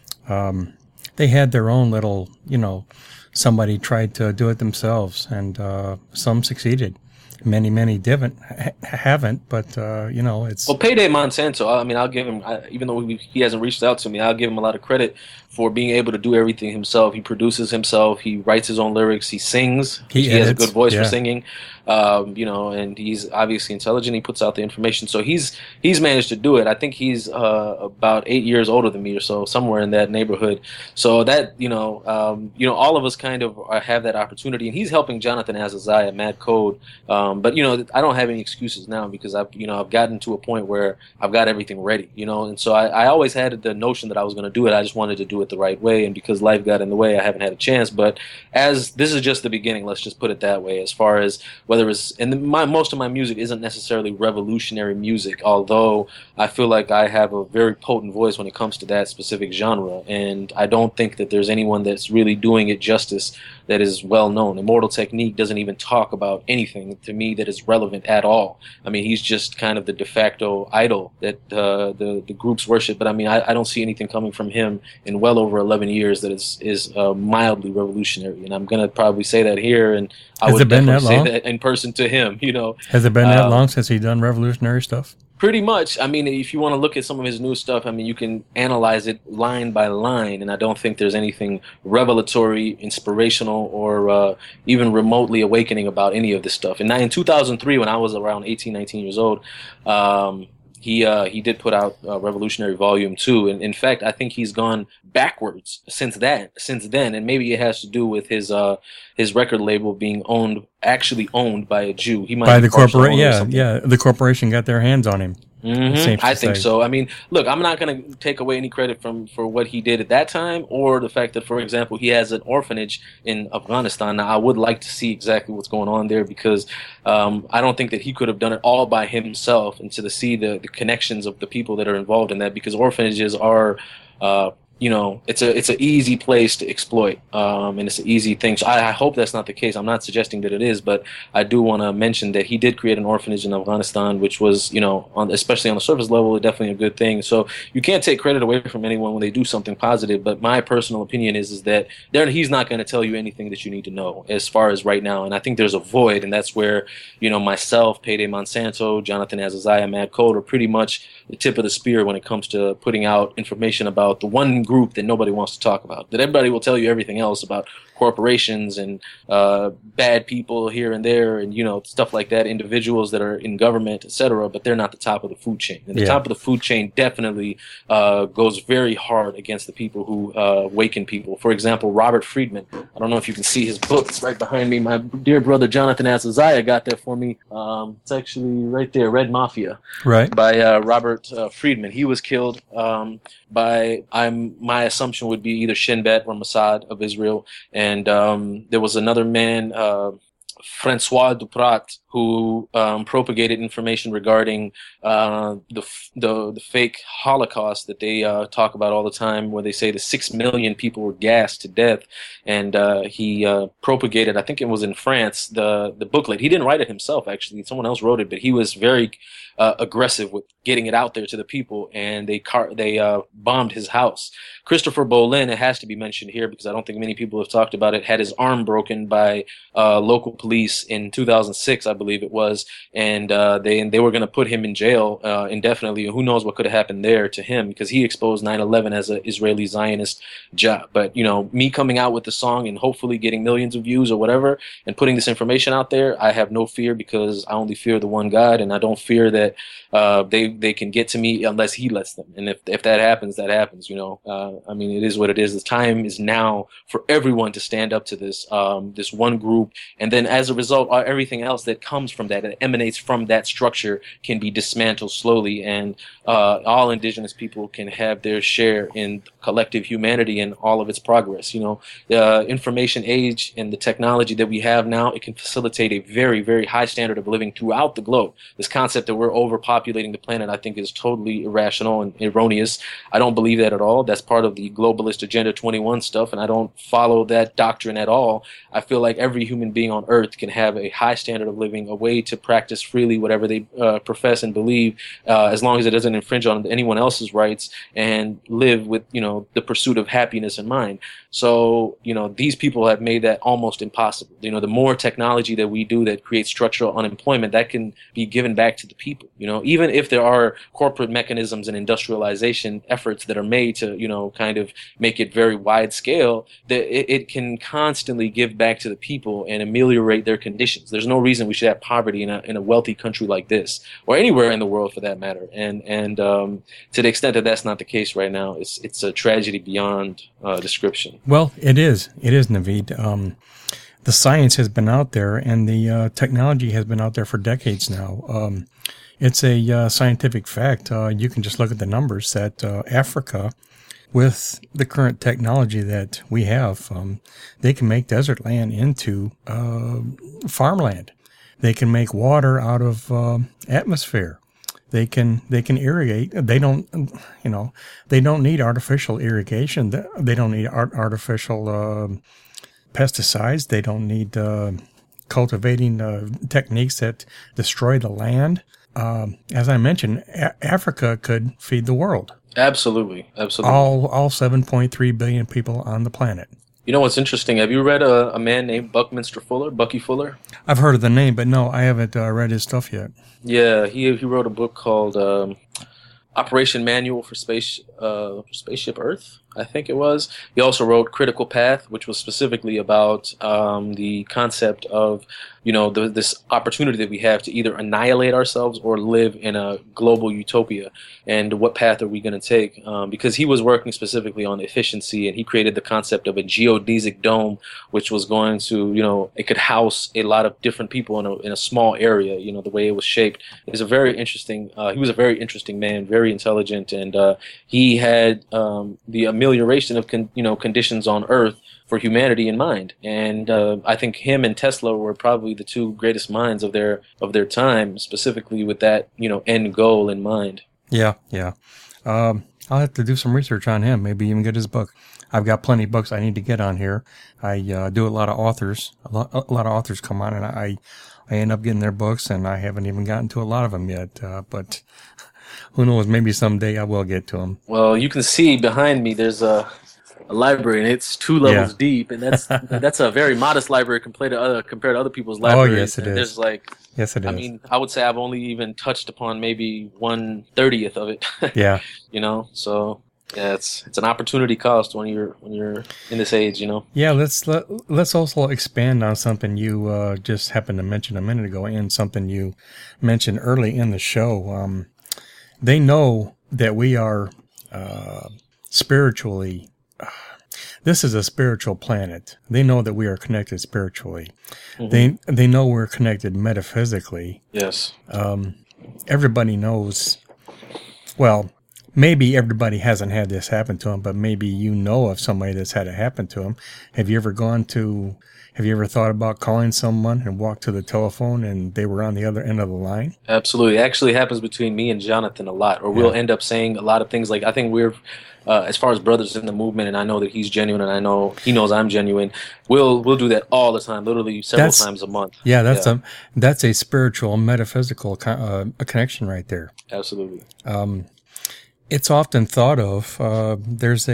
they had their own little, somebody tried to do it themselves, and some succeeded. Many haven't, but it's... Well, Payday Monsanto, I mean, I'll give him, even though he hasn't reached out to me, I'll give him a lot of credit for being able to do everything himself. He produces himself, he writes his own lyrics, he sings, he has a good voice for singing, and he's obviously intelligent, he puts out the information, so he's managed to do it. I think he's about 8 years older than me or so, somewhere in that neighborhood. So that, all of us kind of have that opportunity, and he's helping Jonathan Azaziah, Mad Code. But I don't have any excuses now because I've gotten to a point where I've got everything ready, and so I always had the notion that I was going to do it. I just wanted to do it the right way, and because life got in the way, I haven't had a chance. But as this is just the beginning, let's just put it that way. As far as whether it's most of my music isn't necessarily revolutionary music, although I feel like I have a very potent voice when it comes to that specific genre, and I don't think that there's anyone that's really doing it justice that is well known. Immortal Technique doesn't even talk about anything to me that is relevant at all. I mean, he's just kind of the de facto idol that the groups worship. But I mean, I don't see anything coming from him in well over 11 years that is mildly revolutionary. And I'm gonna probably say that here, and I would definitely say that in person to him. Has it been that long since he done revolutionary stuff? Pretty much. I mean, if you want to look at some of his new stuff, I mean, you can analyze it line by line, and I don't think there's anything revelatory, inspirational, or even remotely awakening about any of this stuff. And in 2003, when I was around 18, 19 years old, he did put out Revolutionary Volume 2, and in fact, I think he's gone backwards since then, and maybe it has to do with his record label being actually owned by a Jew. He might by the corporation. Yeah, the corporation got their hands on him. Mm-hmm. I think so. I mean, look, I'm not going to take away any credit for what he did at that time, or the fact that, for example, he has an orphanage in Afghanistan. Now, I would like to see exactly what's going on there, because I don't think that he could have done it all by himself, and to see the connections of the people that are involved in that, because orphanages are it's an easy place to exploit, and it's an easy thing. So I hope that's not the case. I'm not suggesting that it is, but I do want to mention that he did create an orphanage in Afghanistan, which was, especially on the surface level, definitely a good thing. So you can't take credit away from anyone when they do something positive. But my personal opinion is that he's not going to tell you anything that you need to know as far as right now. And I think there's a void, and that's where myself, Payday Monsanto, Jonathan Azaziah, Mad Code are pretty much the tip of the spear when it comes to putting out information about the one group that nobody wants to talk about. That everybody will tell you everything else about corporations and bad people here and there, and stuff like that, individuals that are in government, etc. But they're not the top of the food chain. And the top of the food chain definitely goes very hard against the people who awaken people. For example, Robert Friedman. I don't know if you can see his book. It's right behind me. My dear brother Jonathan Azaziah got that for me. It's actually right there, Red Mafia, right, by Robert Friedman. He was killed by my assumption would be either Shin Bet or Mossad of Israel. And there was another man, Francois Duprat, who propagated information regarding the fake Holocaust that they talk about all the time, where they say the 6 million people were gassed to death. And he propagated, I think it was in France, the booklet. He didn't write it himself, actually. Someone else wrote it, but he was very aggressive with getting it out there to the people, and they bombed his house. Christopher Bolin, it has to be mentioned here because I don't think many people have talked about it, had his arm broken by local police in 2006, I believe it was, and they were going to put him in jail indefinitely. Who knows what could have happened there to him, because he exposed 9/11 as an Israeli Zionist job. But me coming out with the song and hopefully getting millions of views or whatever, and putting this information out there, I have no fear, because I only fear the one God, and I don't fear that they can get to me unless he lets them. And if that happens, that happens. I mean, it is what it is. The time is now for everyone to stand up to this one group, and then as a result, everything else that comes from that emanates from that structure can be dismantled slowly, and all indigenous people can have their share in collective humanity and all of its progress. The information age and the technology that we have now, it can facilitate a very, very high standard of living throughout the globe. This concept that we're overpopulating the planet, I think, is totally irrational and erroneous. I don't believe that at all. That's part of the globalist Agenda 21 stuff, and I don't follow that doctrine at all. I feel like every human being on Earth can have a high standard of living, a way to practice freely whatever they profess and believe, as long as it doesn't infringe on anyone else's rights, and live with the pursuit of happiness in mind. So these people have made that almost impossible. The more technology that we do that creates structural unemployment, that can be given back to the people. Even if there are corporate mechanisms and industrialization efforts that are made to kind of make it very wide scale, that it can constantly give back to the people and ameliorate ameliorate their conditions. There's no reason we should have poverty in a wealthy country like this, or anywhere in the world for that matter. And to the extent that that's not the case right now, it's a tragedy beyond description. Well, it is. It is, Naveed. The science has been out there, and the technology has been out there for decades now. It's a scientific fact. You can just look at the numbers that Africa, with the current technology that we have, they can make desert land into farmland. They can make water out of atmosphere. They can irrigate. They don't need artificial irrigation. They don't need artificial pesticides. They don't need cultivating techniques that destroy the land. As I mentioned, Africa could feed the world. Absolutely. All 7.3 billion people on the planet. You know what's interesting? Have you read a man named Buckminster Fuller, Bucky Fuller? I've heard of the name, but no, I haven't read his stuff yet. Yeah, he wrote a book called Operation Manual for Spaceship Earth, I think it was. He also wrote Critical Path, which was specifically about the concept of, this opportunity that we have to either annihilate ourselves or live in a global utopia. And what path are we going to take? Because he was working specifically on efficiency, and he created the concept of a geodesic dome, which was going to, it could house a lot of different people in a small area. The way it was shaped is a very interesting. He was a very interesting man, very intelligent, and he had the amelioration of conditions on Earth for humanity in mind. And I think him and Tesla were probably the two greatest minds of their time, specifically with that end goal in mind. Yeah. I'll have to do some research on him. Maybe even get his book. I've got plenty of books I need to get on here. I do a lot of authors. A lot of authors come on, and I end up getting their books, and I haven't even gotten to a lot of them yet. But who knows? Maybe someday I will get to them. Well, you can see behind me there's a library, and it's 2 levels deep, and that's a very modest library compared to other people's libraries. Oh, yes, it is. Yes, it is. I mean, I would say I've only even touched upon maybe 1/30th of it. Yeah. So yeah, it's an opportunity cost when you're in this age. Yeah, let's also expand on something you just happened to mention a minute ago, and something you mentioned early in the show. They know that we are spiritually. This is a spiritual planet. They know that we are connected spiritually. Mm-hmm. They know we're connected metaphysically. Yes. Everybody knows. Well, maybe everybody hasn't had this happen to them, but maybe you know of somebody that's had it happen to them. Have you ever thought about calling someone and walked to the telephone and they were on the other end of the line? Absolutely. It actually happens between me and Jonathan a lot, or we'll end up saying a lot of things like, I think we're, as far as brothers in the movement, and I know that he's genuine and I know he knows I'm genuine, we'll do that all the time, literally several times a month. Yeah, that's a spiritual, metaphysical connection right there. Absolutely. It's often thought of, there's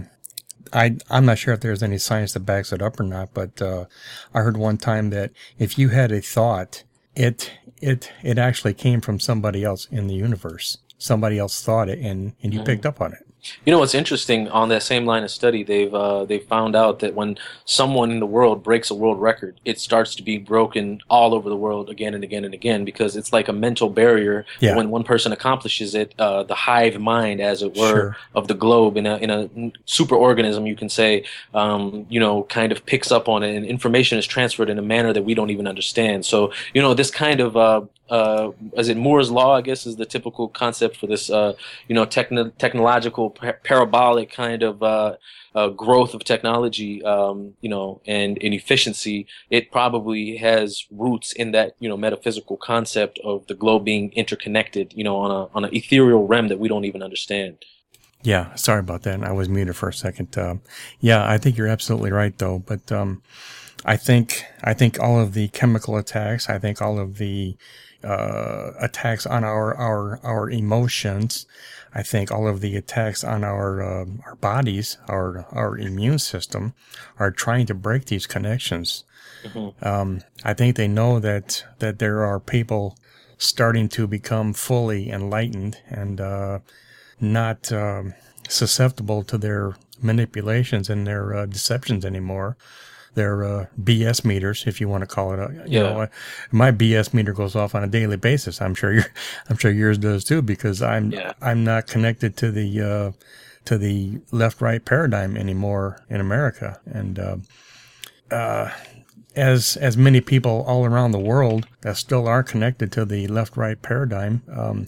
I'm not sure if there's any science that backs it up or not, but I heard one time that if you had a thought, it actually came from somebody else in the universe. Somebody else thought it, and you picked up on it. What's interesting, on that same line of study, they've found out that when someone in the world breaks a world record, it starts to be broken all over the world again and again and again, because it's like a mental barrier. Yeah. When one person accomplishes it, the hive mind, as it were, of the globe in a super organism, you can say, kind of picks up on it, and information is transferred in a manner that we don't even understand. So, this kind of is it Moore's law, I guess, is the typical concept for this, technological parabolic kind of growth of technology, and in efficiency. It probably has roots in that, metaphysical concept of the globe being interconnected, on an ethereal realm that we don't even understand. Yeah, sorry about that. I was muted for a second. I think you're absolutely right, though. But I think all of the chemical attacks, I think all of the attacks on our emotions, I think all of the attacks on our bodies, our immune system, are trying to break these connections. Mm-hmm. I think they know that there are people starting to become fully enlightened and not susceptible to their manipulations and their deceptions anymore. BS meters, if you want to call it. You Yeah. know, my BS meter goes off on a daily basis. I'm sure yours does too, because I'm not connected to the left-right paradigm anymore in America, and as many people all around the world that still are connected to the left-right paradigm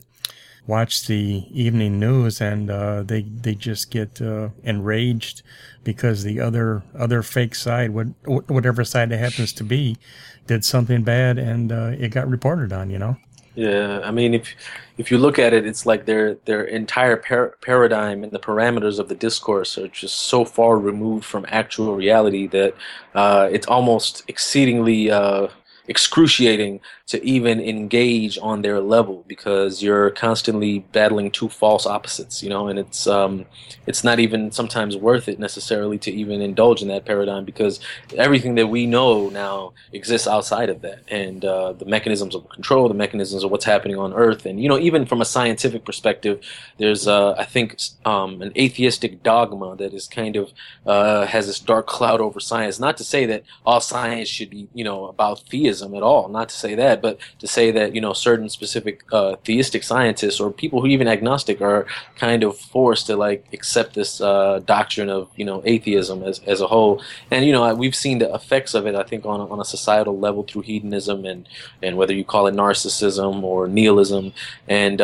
watch the evening news, and they just get enraged because the other fake side, whatever side it happens to be, did something bad, and it got reported on. You know. Yeah, I mean, if you look at it, it's like their entire paradigm and the parameters of the discourse are just so far removed from actual reality that it's almost exceedingly excruciating to even engage on their level, because you're constantly battling two false opposites, you know, and it's not even sometimes worth it necessarily to even indulge in that paradigm, because everything that we know now exists outside of that, and the mechanisms of control, the mechanisms of what's happening on Earth, and you know, even from a scientific perspective, there's I think an atheistic dogma that is kind of has this dark cloud over science. Not to say that all science should be, you know, about theism at all, not to say that, but to say that, you know, certain specific theistic scientists or people who even agnostic are kind of forced to like accept this doctrine of, you know, atheism as a whole. And you know, we've seen the effects of it, I think, on a societal level through hedonism and whether you call it narcissism or nihilism, and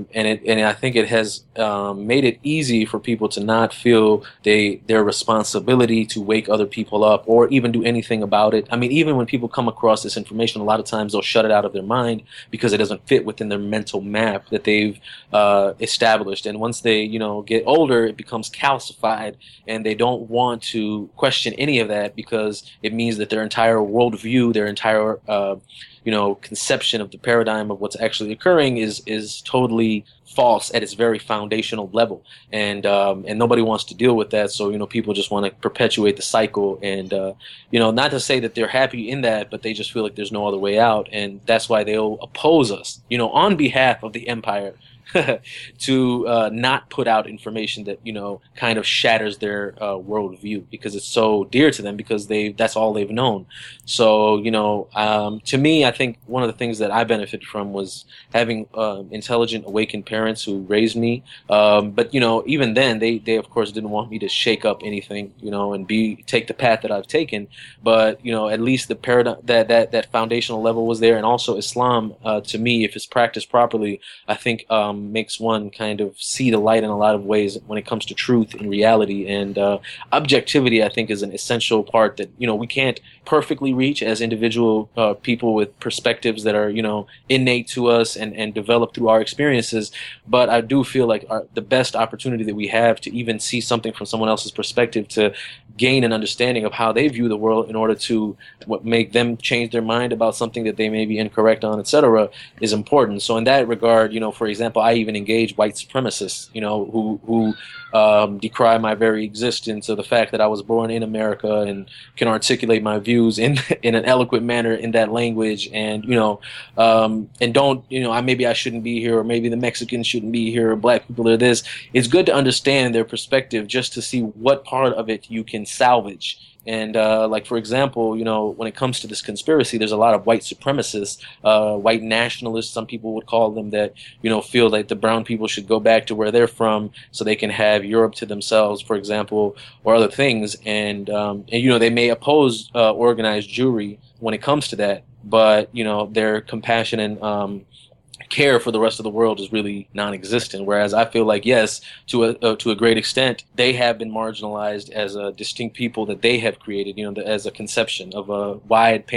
I think it has made it easy for people to not feel their responsibility to wake other people up or even do anything about it. I mean, even when people come across this information, a lot of times they'll shut it out of their mind because it doesn't fit within their mental map that they've established. And once they, you know, get older, it becomes calcified, and they don't want to question any of that because it means that their entire worldview, their entire you know, conception of the paradigm of what's actually occurring is totally false at its very foundational level, and nobody wants to deal with that. So, you know, people just want to perpetuate the cycle, and you know, not to say that they're happy in that, but they just feel like there's no other way out, and that's why they'll oppose us, you know, on behalf of the empire. To not put out information that, you know, kind of shatters their worldview, because it's so dear to them, because that's all they've known. So, you know, to me, I think one of the things that I benefited from was having intelligent, awakened parents who raised me. But, you know, even then, they of course didn't want me to shake up anything, you know, and take the path that I've taken. But, you know, at least the paradigm, that foundational level was there. And also Islam, to me, if it's practiced properly, I think makes one kind of see the light in a lot of ways when it comes to truth and reality, and objectivity. I think is an essential part that, you know, we can't perfectly reach as individual people with perspectives that are, you know, innate to us and developed through our experiences. But I do feel like the best opportunity that we have to even see something from someone else's perspective, to gain an understanding of how they view the world in order to make them change their mind about something that they may be incorrect on, etc., is important. So in that regard, you know, for example, I even engage white supremacists, you know, who decry my very existence, or the fact that I was born in America and can articulate my views in an eloquent manner in that language, and, you know, and don't, you know, maybe I shouldn't be here, or maybe the Mexicans shouldn't be here, or black people are this. It's good to understand their perspective just to see what part of it you can salvage. And like, for example, you know, when it comes to this conspiracy, there's a lot of white supremacists, white nationalists, some people would call them, that, you know, feel like the brown people should go back to where they're from so they can have Europe to themselves, for example, or other things. And you know, they may oppose organized Jewry when it comes to that, but, you know, their compassion and care for the rest of the world is really non-existent. Whereas I feel like, yes, to a great extent, they have been marginalized as a distinct people that they have created, you know, as a conception of a wide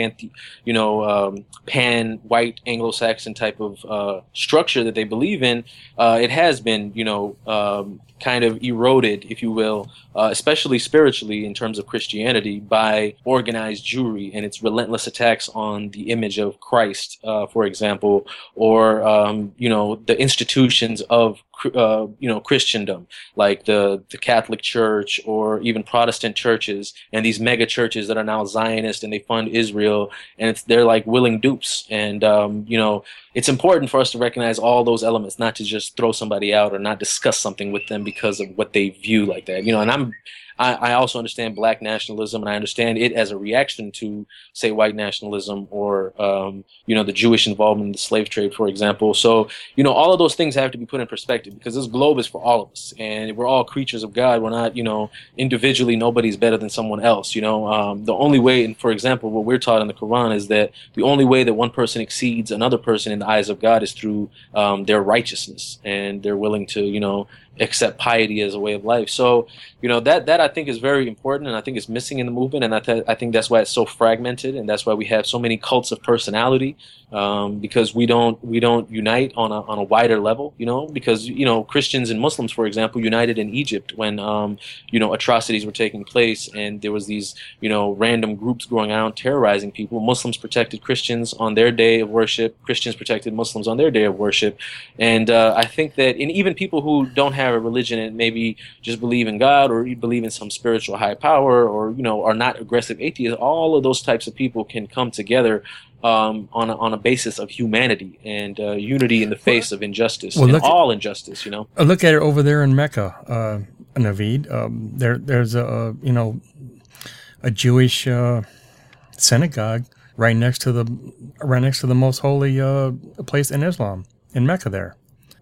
pan-white Anglo-Saxon type of structure that they believe in. It has been, you know, kind of eroded, if you will, especially spiritually in terms of Christianity, by organized Jewry and its relentless attacks on the image of Christ, for example, or you know, the institutions of you know, Christendom, like the Catholic Church, or even Protestant churches, and these mega churches that are now Zionist and they fund Israel, and they're like willing dupes. And you know, it's important for us to recognize all those elements, not to just throw somebody out or not discuss something with them because of what they view like that. You know, and I also understand black nationalism, and I understand it as a reaction to, say, white nationalism or, the Jewish involvement in the slave trade, for example. So, all of those things have to be put in perspective because this globe is for all of us, and we're all creatures of God. We're not, individually, nobody's better than someone else. The only way, and for example, what we're taught in the Quran is that the only way that one person exceeds another person in the eyes of God is through their righteousness, and they're willing to, accept piety as a way of life. So, that I think is very important, and I think it's missing in the movement, and I think that's why it's so fragmented, and that's why we have so many cults of personality, because we don't unite on a wider level, because Christians and Muslims, for example, united in Egypt when atrocities were taking place, and there was these random groups going around terrorizing people. Muslims protected Christians on their day of worship. Christians protected Muslims on their day of worship, and I think that, and even people who don't have a religion and maybe just believe in God or believe in some spiritual high power, or are not aggressive atheists, all of those types of people can come together on a basis of humanity and unity in the face of injustice, and all injustice. Look at it over there in Mecca, Naveed. There's a Jewish synagogue right next to the most holy place in Islam in Mecca. There,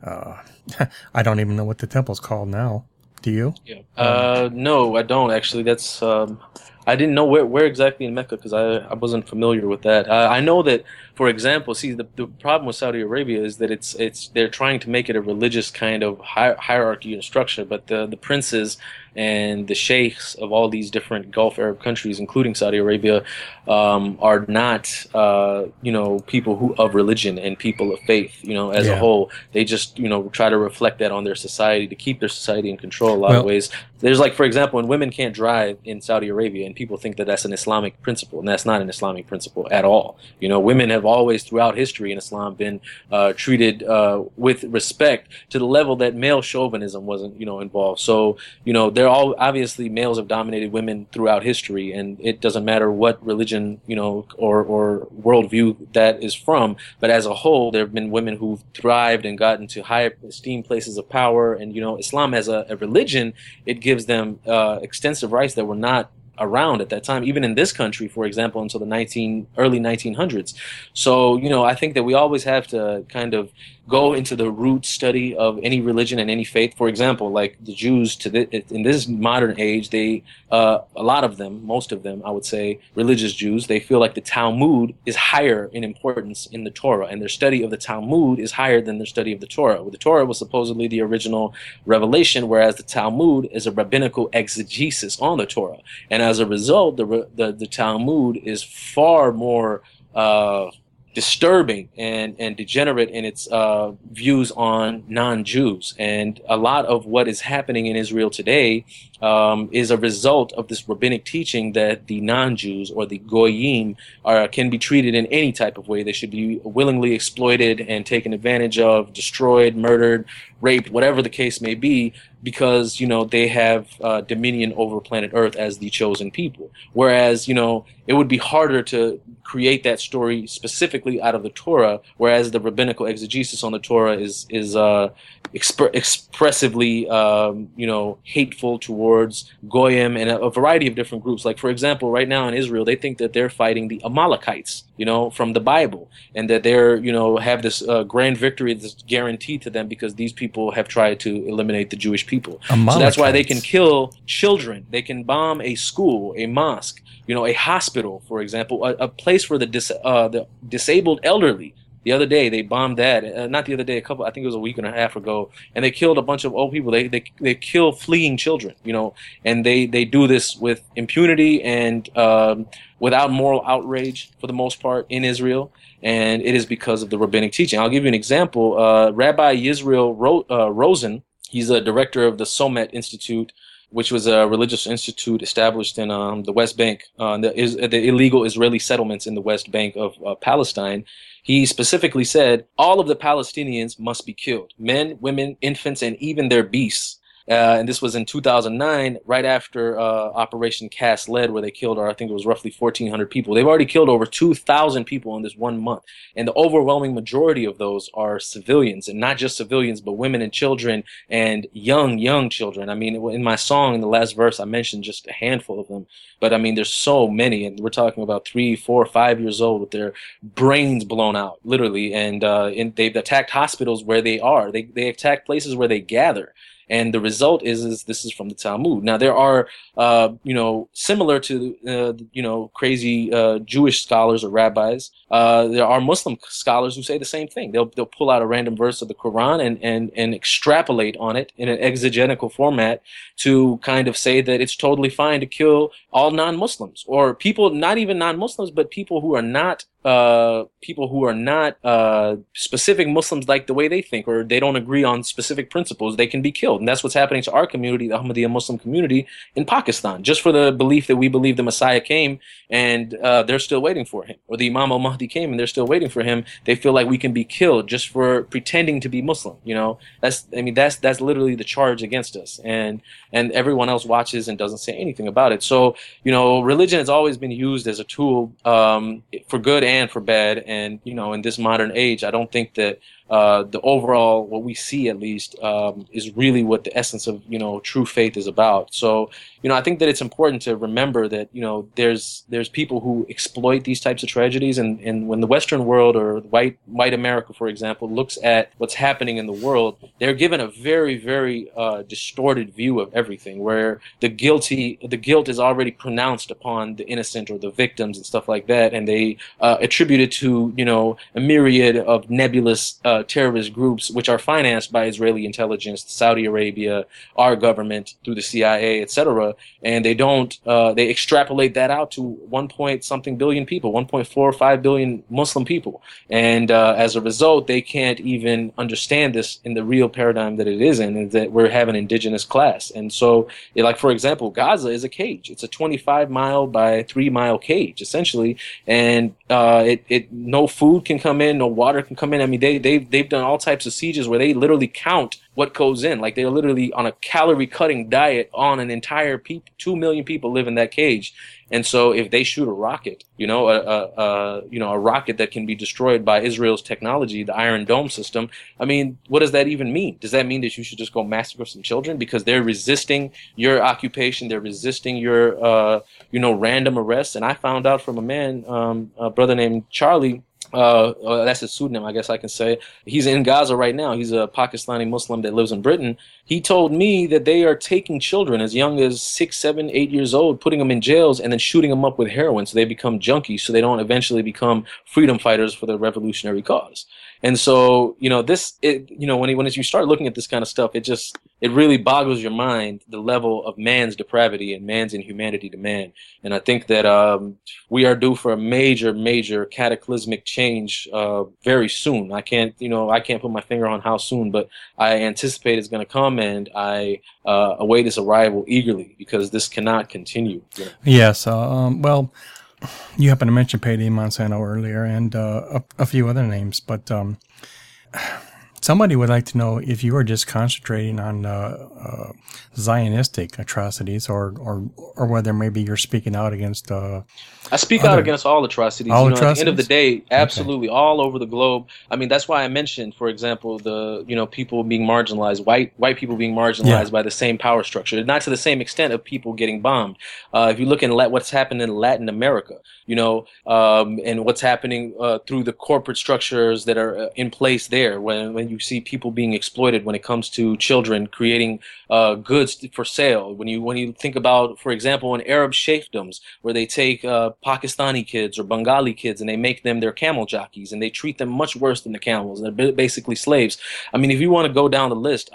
I don't even know what the temple's called now. Do you? Yeah. No, I don't actually. That's I didn't know where exactly in Mecca because I wasn't familiar with that. I know that, for example, see the problem with Saudi Arabia is that they're trying to make it a religious kind of hierarchy and structure, but the princes and the sheikhs of all these different Gulf Arab countries, including Saudi Arabia, are not people who of religion and people of faith. As a whole, they just try to reflect that on their society to keep their society in control. A lot of ways. There's for example, when women can't drive in Saudi Arabia, and people think that that's an Islamic principle, and that's not an Islamic principle at all. Women have always throughout history in Islam been treated with respect to the level that male chauvinism wasn't involved. So they're all obviously males have dominated women throughout history, and it doesn't matter what religion or worldview that is from. But as a whole, there have been women who've thrived and gotten to high esteemed places of power. And Islam as a religion, it gives them extensive rights that were not around at that time, even in this country, for example, until the early 1900s. So, I think that we always have to kind of go into the root study of any religion and any faith. For example, like the Jews in this modern age, they a lot of them, most of them, I would say, religious Jews, they feel like the Talmud is higher in importance in the Torah, and their study of the Talmud is higher than their study of the Torah. Well, the Torah was supposedly the original revelation, whereas the Talmud is a rabbinical exegesis on the Torah, and as a result, the Talmud is far more disturbing and degenerate in its views on non-Jews. And a lot of what is happening in Israel today is a result of this rabbinic teaching that the non-Jews or the goyim can be treated in any type of way. They should be willingly exploited and taken advantage of, destroyed, murdered, raped, whatever the case may be, because they have dominion over planet Earth as the chosen people. Whereas it would be harder to create that story specifically out of the Torah, whereas the rabbinical exegesis on the Torah is expressively hateful towards goyim and a variety of different groups. Like, for example, right now in Israel, they think that they're fighting the Amalekites, from the Bible, and that they're have this grand victory that's guaranteed to them because these people have tried to eliminate the Jewish people. So that's why they can kill children. They can bomb a school, a mosque, a hospital, for example, a place for the disabled elderly. The other day they bombed that. Not the other day, I think it was a week and a half ago, and they killed a bunch of old people. They kill fleeing children, and they do this with impunity and without moral outrage for the most part in Israel. And it is because of the rabbinic teaching. I'll give you an example. Rabbi Yisrael Rosen, he's a director of the Somet Institute, which was a religious institute established in the West Bank, the illegal Israeli settlements in the West Bank of Palestine. He specifically said all of the Palestinians must be killed, men, women, infants, and even their beasts. And this was in 2009, right after Operation Cast Lead, where they killed, or I think it was roughly 1,400 people. They've already killed over 2,000 people in this 1 month. And the overwhelming majority of those are civilians, and not just civilians, but women and children and young children. I mean, in my song, in the last verse, I mentioned just a handful of them. But I mean, there's so many, and we're talking about 3, 4, 5 years old with their brains blown out, literally. And they've attacked hospitals where they are. They attack places where they gather. And the result is this is from the Talmud. Now there are, similar to, crazy Jewish scholars or rabbis. There are Muslim scholars who say the same thing. They'll pull out a random verse of the Quran and extrapolate on it in an exegetical format to kind of say that it's totally fine to kill all non-Muslims, or people, not even non-Muslims, but people who are not specific Muslims like the way they think, or they don't agree on specific principles. They can be killed. And that's what's happening to our community, the Ahmadiyya Muslim community in Pakistan, just for the belief that we believe the Messiah came and they're still waiting for him, or the Imam al-Mahdi came and they're still waiting for him. They feel like we can be killed just for pretending to be Muslim. That's literally the charge against us, and everyone else watches and doesn't say anything about it. So religion has always been used as a tool for good and for bad. And in this modern age, I don't think that the overall, what we see at least, is really what the essence of true faith is about. So I think that it's important to remember that there's people who exploit these types of tragedies, and when the Western world, or white America, for example, looks at what's happening in the world, they're given a very, very distorted view of everything, where the guilt is already pronounced upon the innocent or the victims and stuff like that, and they attribute it to a myriad of nebulous terrorist groups which are financed by Israeli intelligence, Saudi Arabia, our government through the CIA, etc. And they extrapolate that out to 1 point something billion people, 1.45 billion Muslim people. And as a result, they can't even understand this in the real paradigm that it is in, and that we're having indigenous class. And so, like, for example, Gaza is a cage. It's a 25-mile by 3-mile cage, essentially. And no food can come in, no water can come in. I mean, they've done all types of sieges where they literally count what goes in. Like, they're literally on a calorie cutting diet on an entire 2 million people live in that cage. And so if they shoot a rocket, a rocket that can be destroyed by Israel's technology, the Iron Dome system, I mean, what does that even mean? Does that mean that you should just go massacre some children because they're resisting your occupation, they're resisting your, random arrests? And I found out from a brother named Charlie, that's his pseudonym, I guess I can say. He's in Gaza right now. He's a Pakistani Muslim that lives in Britain. He told me that they are taking children as young as 6, 7, 8 years old, putting them in jails, and then shooting them up with heroin so they become junkies, so they don't eventually become freedom fighters for the revolutionary cause. And so, when you start looking at this kind of stuff, it really boggles your mind, the level of man's depravity and man's inhumanity to man. And I think that we are due for a major, major cataclysmic change very soon. I can't put my finger on how soon, but I anticipate it's going to come, and I await its arrival eagerly, because this cannot continue. Yes. Well, you happened to mention Payday Monsanto earlier, and a few other names, but somebody would like to know if you are just concentrating on Zionistic atrocities, or whether maybe you're speaking out against. I speak out against all atrocities. All atrocities? At the end of the day, absolutely, okay. All over the globe. I mean, that's why I mentioned, for example, the people being marginalized, white people being marginalized by the same power structure, not to the same extent of people getting bombed. If you look at what's happened in Latin America, and what's happening through the corporate structures that are in place there, when you see people being exploited when it comes to children, creating goods for sale. When you think about, for example, in Arab sheikdoms, where they take Pakistani kids or Bengali kids and they make them their camel jockeys, and they treat them much worse than the camels. They're basically slaves. I mean, if you want to go down the list,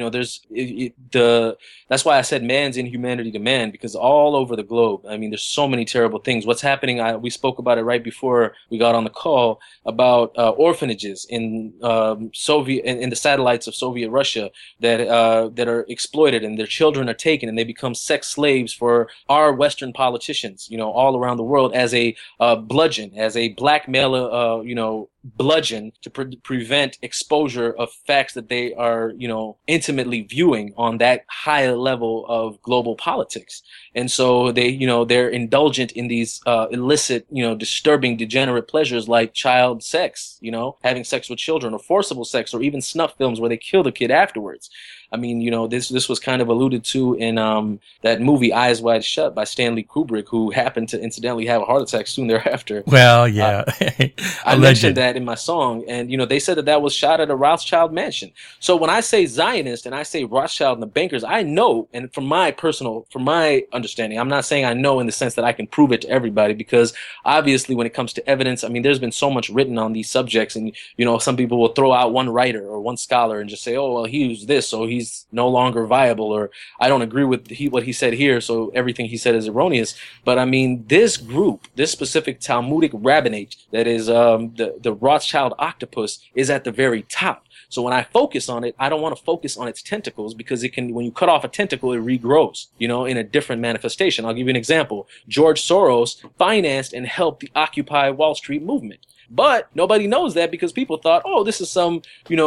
that's why I said man's inhumanity to man, because all over the globe, I mean, there's so many terrible things. What's happening? We spoke about it right before we got on the call about orphanages in the satellites of Soviet Russia that are exploited, and their children are taken and they become sex slaves for our Western politicians, all around the world, as a bludgeon, as a blackmailer, bludgeon to prevent exposure of facts that they are, intimately viewing on that high level of global politics. And so they're indulgent in these illicit, disturbing, degenerate pleasures like child sex, having sex with children, or forcible sex, or even snuff films where they kill the kid afterwards. I mean, this was kind of alluded to in that movie Eyes Wide Shut by Stanley Kubrick, who happened to incidentally have a heart attack soon thereafter. Well, yeah. I mentioned that in my song, and they said that was shot at a Rothschild mansion. So when I say Zionist and I say Rothschild and the bankers, I know, and from my understanding, I'm not saying I know in the sense that I can prove it to everybody, because obviously when it comes to evidence, I mean, there's been so much written on these subjects, and some people will throw out one writer or one scholar and just say, oh, well, he was this, so he's no longer viable, or I don't agree with what he said here, so everything he said is erroneous. But I mean, this group, this specific Talmudic rabbinate that is the Rothschild octopus, is at the very top. So when I focus on it, I don't want to focus on its tentacles, because when you cut off a tentacle, it regrows, in a different manifestation. I'll give you an example. George Soros financed and helped the Occupy Wall Street movement. But nobody knows that, because people thought, oh, this is some,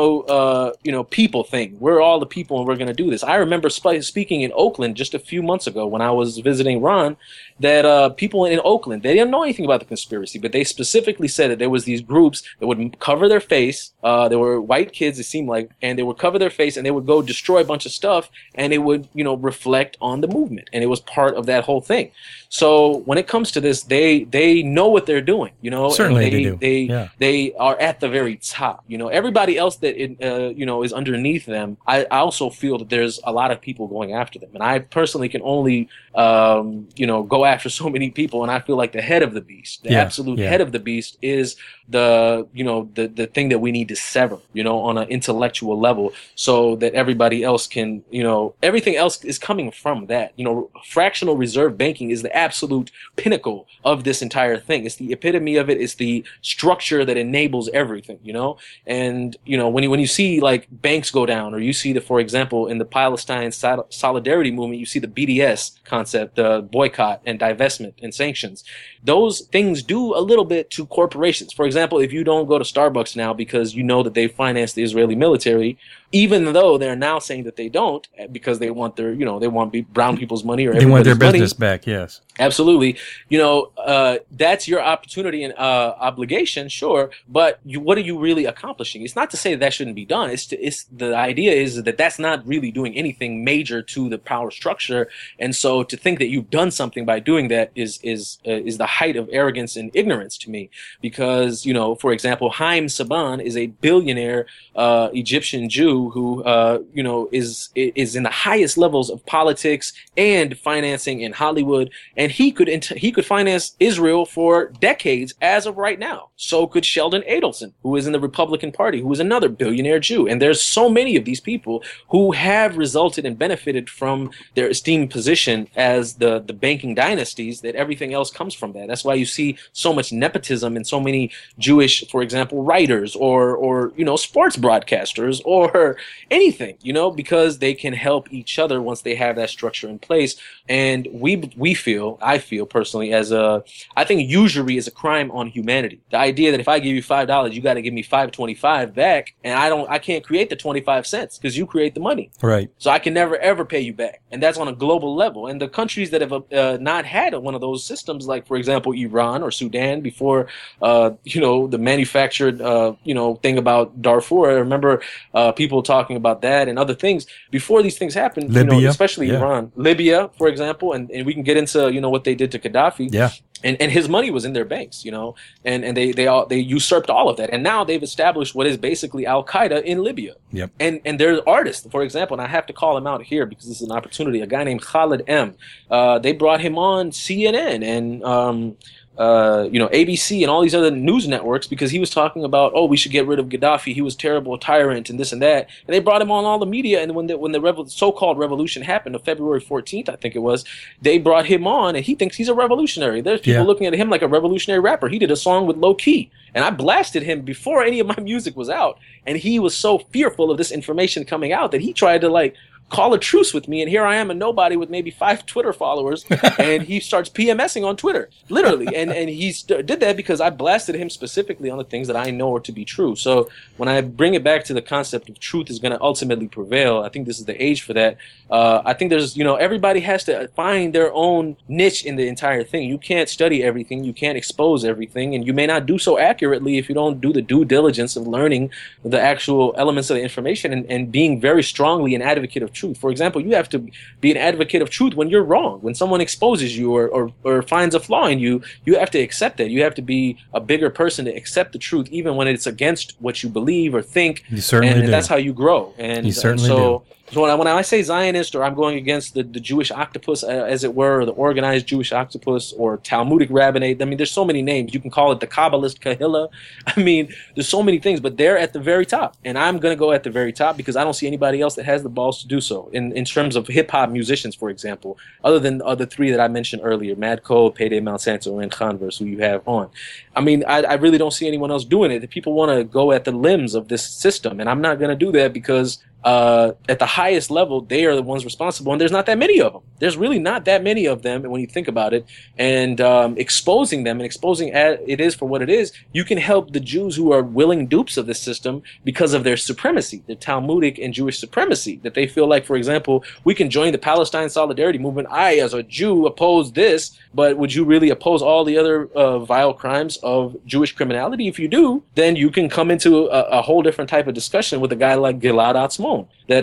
people thing. We're all the people and we're going to do this. I remember speaking in Oakland just a few months ago when I was visiting Ron, that people in Oakland, they didn't know anything about the conspiracy, but they specifically said that there was these groups that would cover their face. They were white kids, it seemed like, and they would cover their face and they would go destroy a bunch of stuff, and it would, reflect on the movement. And it was part of that whole thing. So when it comes to this, they know what they're doing, Certainly they do. They are at the very top. Everybody else that is underneath them, I also feel that there's a lot of people going after them, and I personally can only go after so many people, and I feel like the head of the beast, the absolute head of the beast, is the thing that we need to sever, on an intellectual level, so that everybody else can, everything else is coming from that. Fractional reserve banking is the absolute pinnacle of this entire thing. It's the epitome of it. It's the structure that enables everything, and when you see like banks go down, or you see for example, in the Palestine solidarity movement, you see the BDS concept, the boycott and divestment and sanctions. Those things do a little bit to corporations. For example, if you don't go to Starbucks now because that they finance the Israeli military, even though they're now saying that they don't, because they want their, they want brown people's money, or they want their business back. Yes, absolutely. That's your opportunity and obligation, sure. But what are you really accomplishing? It's not to say that shouldn't be done. The idea is that that's not really doing anything major to the power structure. And so to think that you've done something by doing that is the height of arrogance and ignorance to me. Because, for example, Haim Saban is a billionaire Egyptian Jew who, is in the highest levels of politics and financing in Hollywood, and he could finance Israel for decades as of right now. So could Sheldon Adelson, who is in the Republican Party, who is another billionaire Jew. And there's so many of these people who have resulted and benefited from their esteemed position as the banking dynasties, that everything else comes from that. That's why you see so much nepotism and so many Jewish, for example, writers or sports broadcasters or anything, because they can help each other once they have that structure in place. And I feel personally, I think usury is a crime on humanity. The idea that if I give you $5, you got to give me $5.25 back, and I can't create the 25 cents because you create the money. Right. So I can never ever pay you back, and that's on a global level. And the countries that have not had one of those systems, like for example Iran or Sudan before, the manufactured thing about Darfur. I remember people talking about that and other things before these things happened. Libya, especially Iran, Libya, for example, and we can get into what they did to Gaddafi. Yeah. And his money was in their banks, and they usurped all of that. And now they've established what is basically Al Qaeda in Libya. Yep. And there's artists, for example, and I have to call him out here because this is an opportunity. A guy named Khalid M. They brought him on CNN and ABC and all these other news networks because he was talking about, we should get rid of Gaddafi. He was terrible, tyrant, and this and that. And they brought him on all the media. And when the so-called revolution happened on February 14th, I think it was, they brought him on, and he thinks he's a revolutionary. There's people looking at him like a revolutionary rapper. He did a song with Low Key, and I blasted him before any of my music was out. And he was so fearful of this information coming out that he tried to call a truce with me, and here I am, a nobody with maybe 5 Twitter followers, and he starts PMSing on Twitter, literally, and he did that because I blasted him specifically on the things that I know are to be true. So when I bring it back to the concept of truth is going to ultimately prevail, I think this is the age for that. I think there's, everybody has to find their own niche in the entire thing. You can't study everything, you can't expose everything, and you may not do so accurately if you don't do the due diligence of learning the actual elements of the information and being very strongly an advocate of truth. For example, you have to be an advocate of truth when you're wrong. When someone exposes you or finds a flaw in you, you have to accept that. You have to be a bigger person to accept the truth, even when it's against what you believe or think. You certainly do. That's how you grow. And you certainly do. So when I say Zionist, or I'm going against the Jewish octopus, as it were, or the organized Jewish octopus, or Talmudic rabbinate, I mean, there's so many names. You can call it the Kabbalist Kahila. I mean, there's so many things, but they're at the very top. And I'm going to go at the very top because I don't see anybody else that has the balls to do so. In terms of hip-hop musicians, for example, other than the other 3 that I mentioned earlier, Mad Code, Payday Monsanto, and Converse, who you have on. I mean, I really don't see anyone else doing it. The people want to go at the limbs of this system, and I'm not going to do that because at the highest level, they are the ones responsible, and there's not that many of them. There's really not that many of them, and when you think about it, and exposing them and exposing it is for what it is, you can help the Jews who are willing dupes of this system because of their supremacy, the Talmudic and Jewish supremacy, that they feel like, for example, we can join the Palestine Solidarity Movement. I, as a Jew, oppose this, but would you really oppose all the other vile crimes of Jewish criminality? If you do, then you can come into a whole different type of discussion with a guy like Gilad Atzmon, that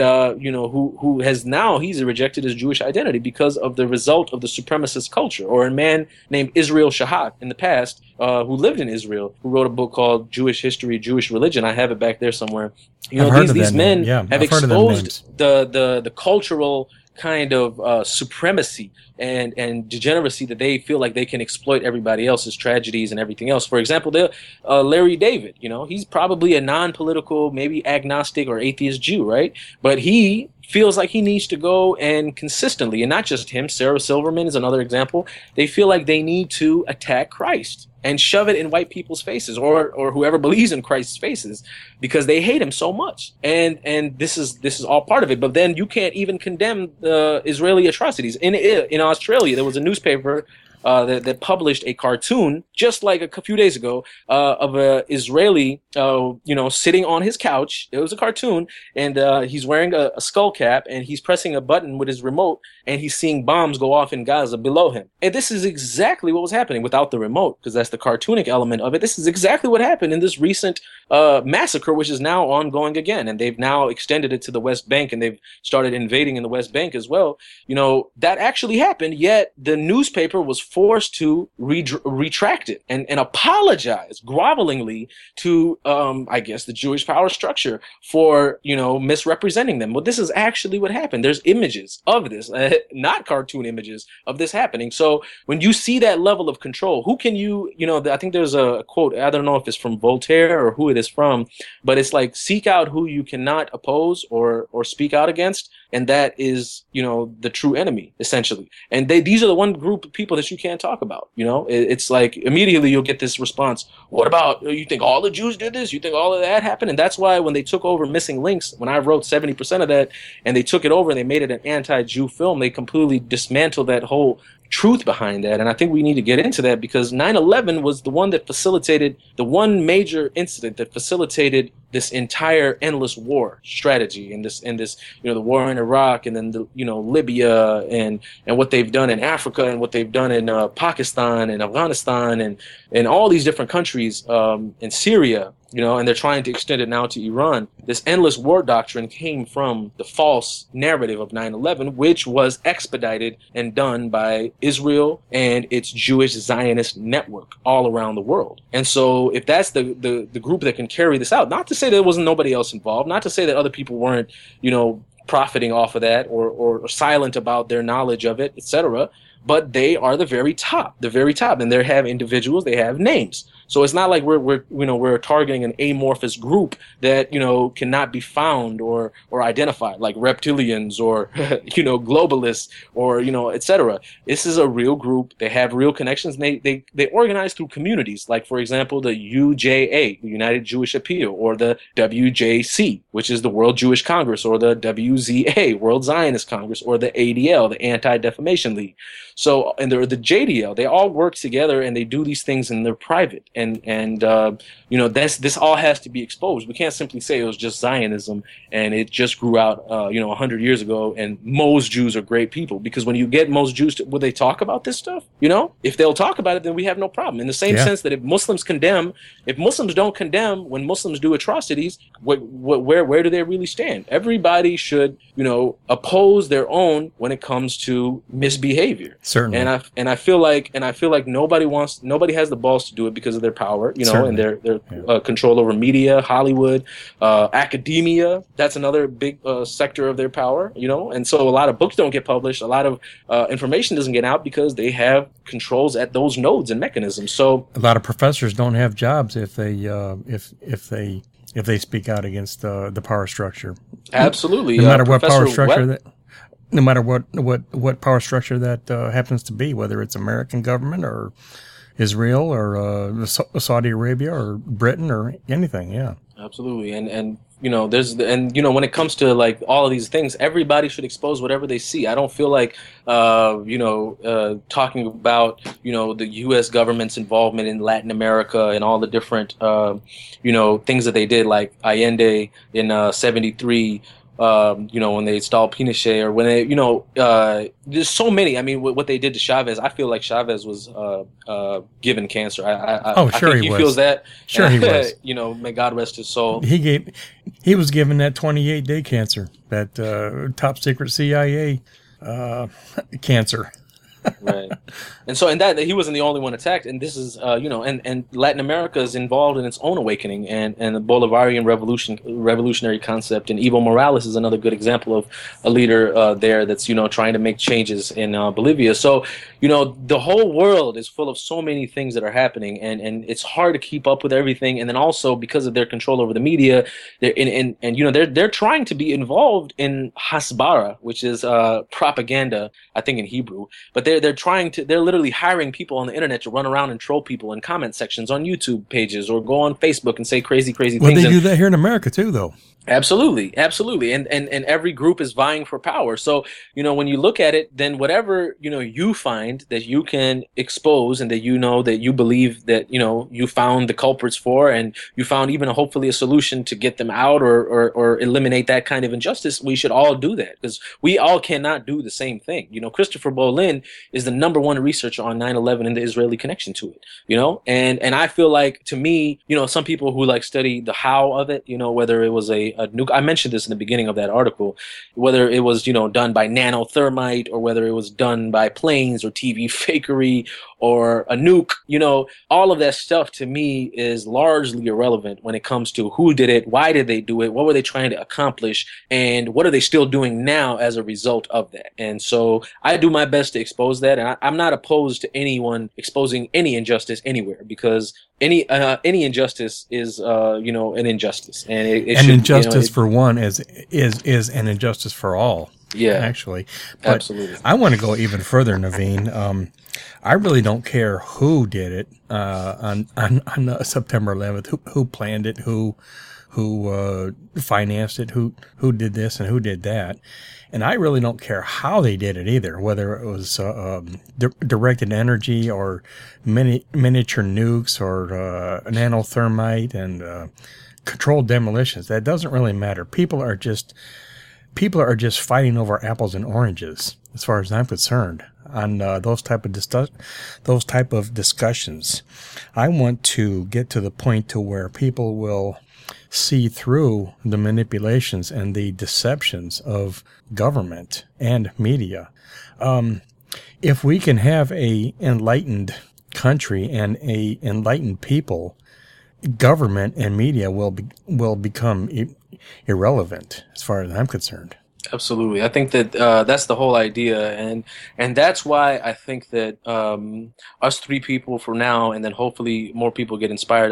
who has now, he's rejected his Jewish identity because of the result of the supremacist culture. Or a man named Israel Shahat in the past, who lived in Israel, who wrote a book called Jewish History, Jewish Religion. I have it back there somewhere. These men have exposed the cultural kind of supremacy and degeneracy that they feel like they can exploit everybody else's tragedies and everything else. For example, Larry David, he's probably a non-political, maybe agnostic or atheist Jew, right? But he feels like he needs to go and consistently, and not just him, Sarah Silverman is another example, they feel like they need to attack Christ and shove it in white people's faces, or whoever believes in Christ's faces, because they hate him so much. And this is all part of it. But then you can't even condemn the Israeli atrocities. In Australia, there was a newspaper that published a cartoon just like a few days ago of a Israeli, sitting on his couch. It was a cartoon, and he's wearing a skull cap, and he's pressing a button with his remote, and he's seeing bombs go off in Gaza below him. And this is exactly what was happening without the remote, because that's the cartoonic element of it. This is exactly what happened in this recent massacre, which is now ongoing again, and they've now extended it to the West Bank, and they've started invading in the West Bank as well. That actually happened, yet the newspaper was forced to retract it and apologize grovelingly to, I guess, the Jewish power structure for, misrepresenting them. Well, this is actually what happened. There's images of this, not cartoon images of this happening. So when you see that level of control, who can I think there's a quote, I don't know if it's from Voltaire or who it is from, but it's like, seek out who you cannot oppose or speak out against, and that is, the true enemy, essentially. And these are the one group of people that you can't talk about. It's like immediately you'll get this response. What about, you think all the Jews did this? You think all of that happened? And that's why when they took over Missing Links, when I wrote 70% of that, and they took it over and they made it an anti-Jew film, they completely dismantled that whole truth behind that. And I think we need to get into that, because 9/11 was the one that facilitated, the one major incident that facilitated this entire endless war strategy, and this the war in Iraq, and then Libya, and what they've done in Africa, and what they've done in Pakistan and Afghanistan, and all these different countries, in Syria, and they're trying to extend it now to Iran. This endless war doctrine came from the false narrative of 9/11, which was expedited and done by Israel and its Jewish Zionist network all around the world. And so if that's the group that can carry this out, not to say there wasn't nobody else involved, not to say that other people weren't, profiting off of that or silent about their knowledge of it, etc., but they are the very top, and they have individuals, they have names. So it's not like we're targeting an amorphous group that cannot be found or identified, like reptilians or globalists or etc. This is a real group. They have real connections. And they organize through communities, like for example the UJA, the United Jewish Appeal, or the WJC, which is the World Jewish Congress, or the WZA, World Zionist Congress, or the ADL, the Anti-Defamation League. So, and the JDL, they all work together and they do these things and they're private. And this all has to be exposed. We can't simply say it was just Zionism and it just grew out, 100 years ago, and most Jews are great people. Because when you get most Jews, will they talk about this stuff? If they'll talk about it, then we have no problem. In the same sense that if Muslims don't condemn when Muslims do atrocities, where do they really stand? Everybody should, oppose their own when it comes to misbehavior. Certainly. And I feel like nobody has the balls to do it because of their power, and their control over media, Hollywood, academia. That's another big sector of their power, and so a lot of books don't get published, a lot of information doesn't get out because they have controls at those nodes and mechanisms. So a lot of professors don't have jobs if they speak out against the power structure. Absolutely. No matter what power structure no matter what power structure that happens to be, whether it's American government or Israel or Saudi Arabia or Britain or anything. Yeah. Absolutely. And when it comes to like all of these things, everybody should expose whatever they see. I don't feel like, talking about, the U.S. government's involvement in Latin America and all the different, things that they did, like Allende in 73, when they installed Pinochet, or when they, there's so many. I mean, what they did to Chavez, I feel like Chavez was given cancer. I think he feels that. Sure, he was. May God rest his soul. He was given that 28-day cancer, that top secret CIA cancer. Right. And so, and that he wasn't the only one attacked. And this is, and Latin America is involved in its own awakening, and the Bolivarian revolutionary concept. And Evo Morales is another good example of a leader there that's, trying to make changes in Bolivia. So, the whole world is full of so many things that are happening, and it's hard to keep up with everything. And then also because of their control over the media, they're trying to be involved in hasbara, which is propaganda, I think in Hebrew, but they're literally hiring people on the internet to run around and troll people in comment sections on YouTube pages or go on Facebook and say crazy things. Well, they do that here in America too, though. Absolutely. And every group is vying for power. So, when you look at it, then whatever, you find that you can expose and that that you believe that, you found the culprits for, and you found even hopefully a solution to get them out or eliminate that kind of injustice, we should all do that, because we all cannot do the same thing. Christopher Bolin is the #1 researcher on 9/11 and the Israeli connection to it, and I feel like, to me, some people who like study the how of it, whether it was a nuke. I mentioned this in the beginning of that article, whether it was, done by nanothermite, or whether it was done by planes or TV fakery or a nuke, all of that stuff to me is largely irrelevant when it comes to who did it, why did they do it, what were they trying to accomplish, and what are they still doing now as a result of that. And so I do my best to expose that, and I'm not opposed to anyone exposing any injustice anywhere, because any injustice is an injustice, and it injustice for one is an injustice for all. Yeah, actually, but absolutely. I want to go even further, Naveen. I really don't care who did it on September 11th, who planned it, who financed it, who did this and who did that. And I really don't care how they did it either, whether it was directed energy or miniature nukes or nanothermite and controlled demolitions. That doesn't really matter. People are just fighting over apples and oranges, as far as I'm concerned, on those type of discussions. I want to get to the point to where people will see through the manipulations and the deceptions of government and media. If we can have a enlightened country and a enlightened people, government and media will become irrelevant, as far as I'm concerned. Absolutely. I think that that's the whole idea, and that's why I think that us three people for now, and then hopefully more people get inspired.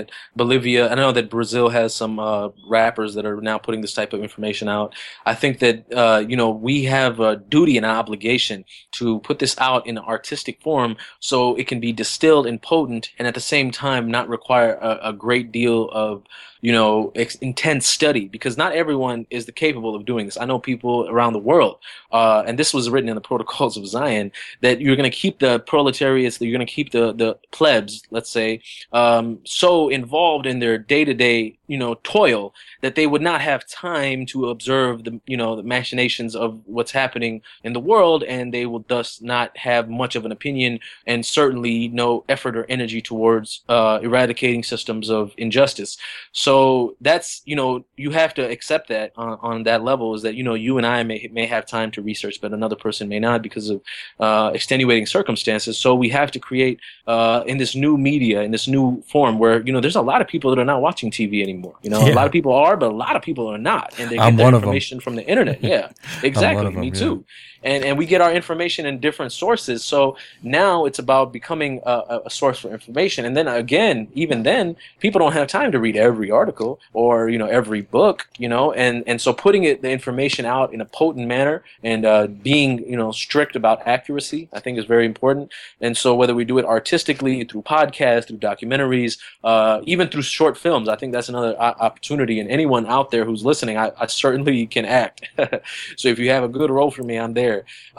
I know that Brazil has some rappers that are now putting this type of information out. I think that we have a duty and an obligation to put this out in an artistic form, so it can be distilled and potent, and at the same time not require a great deal of intense study, because not everyone is capable of doing this. I know people around the world, and this was written in the Protocols of Zion, that you're going to keep the proletariats, that you're going to keep the plebs, let's say, so involved in their day-to-day, toil, that they would not have time to observe the machinations of what's happening in the world, and they will thus not have much of an opinion, and certainly no effort or energy towards eradicating systems of injustice. So that's, you have to accept that on that level, is that, you and I may have time to research, but another person may not because of extenuating circumstances. So we have to create in this new media, in this new form where, there's a lot of people that are not watching TV anymore. A lot of people are, but a lot of people are not. And they get their information from the internet. Yeah, exactly. Me too. And we get our information in different sources. So now it's about becoming a source for information. And then again, even then, people don't have time to read every article or, every book, and so putting the information out in a potent manner and being, strict about accuracy, I think is very important. And so whether we do it artistically, through podcasts, through documentaries, even through short films, I think that's another opportunity. And anyone out there who's listening, I certainly can act. So if you have a good role for me, I'm there.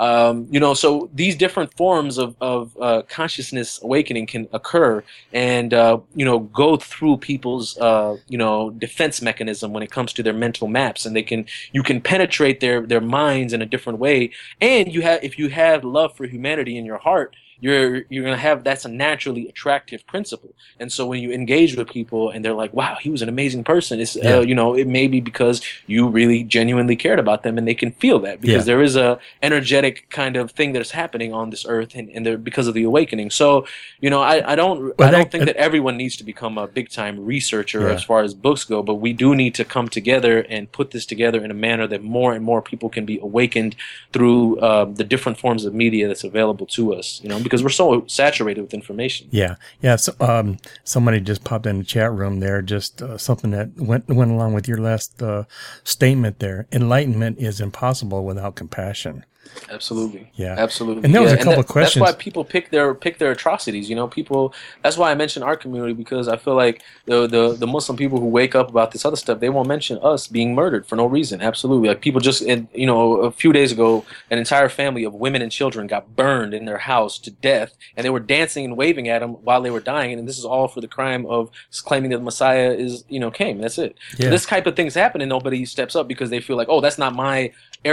So these different forms of consciousness awakening can occur and, go through people's, defense mechanism when it comes to their mental maps, and you can penetrate their minds in a different way. And if you have love for humanity in your heart, you're going to have, that's a naturally attractive principle. And so when you engage with people and they're like, wow, he was an amazing person, it's it may be because you really genuinely cared about them, and they can feel that because there is a energetic kind of thing that's happening on this earth, and because of the awakening. So I don't think that everyone needs to become a big time researcher as far as books go, but we do need to come together and put this together in a manner that more and more people can be awakened through the different forms of media that's available to us, because we're so saturated with information. Yeah. So, somebody just popped in the chat room there, just something that went along with your last statement there. Enlightenment is impossible without compassion. Absolutely. Yeah. Absolutely. And there was a couple of questions. That's why people pick their atrocities. That's why I mentioned our community, because I feel like the Muslim people who wake up about this other stuff, they won't mention us being murdered for no reason. Absolutely. Like people just, a few days ago, an entire family of women and children got burned in their house to death, and they were dancing and waving at them while they were dying. And this is all for the crime of claiming that the Messiah came. That's it. Yeah. So this type of things happen, and nobody steps up because they feel like, oh, that's not my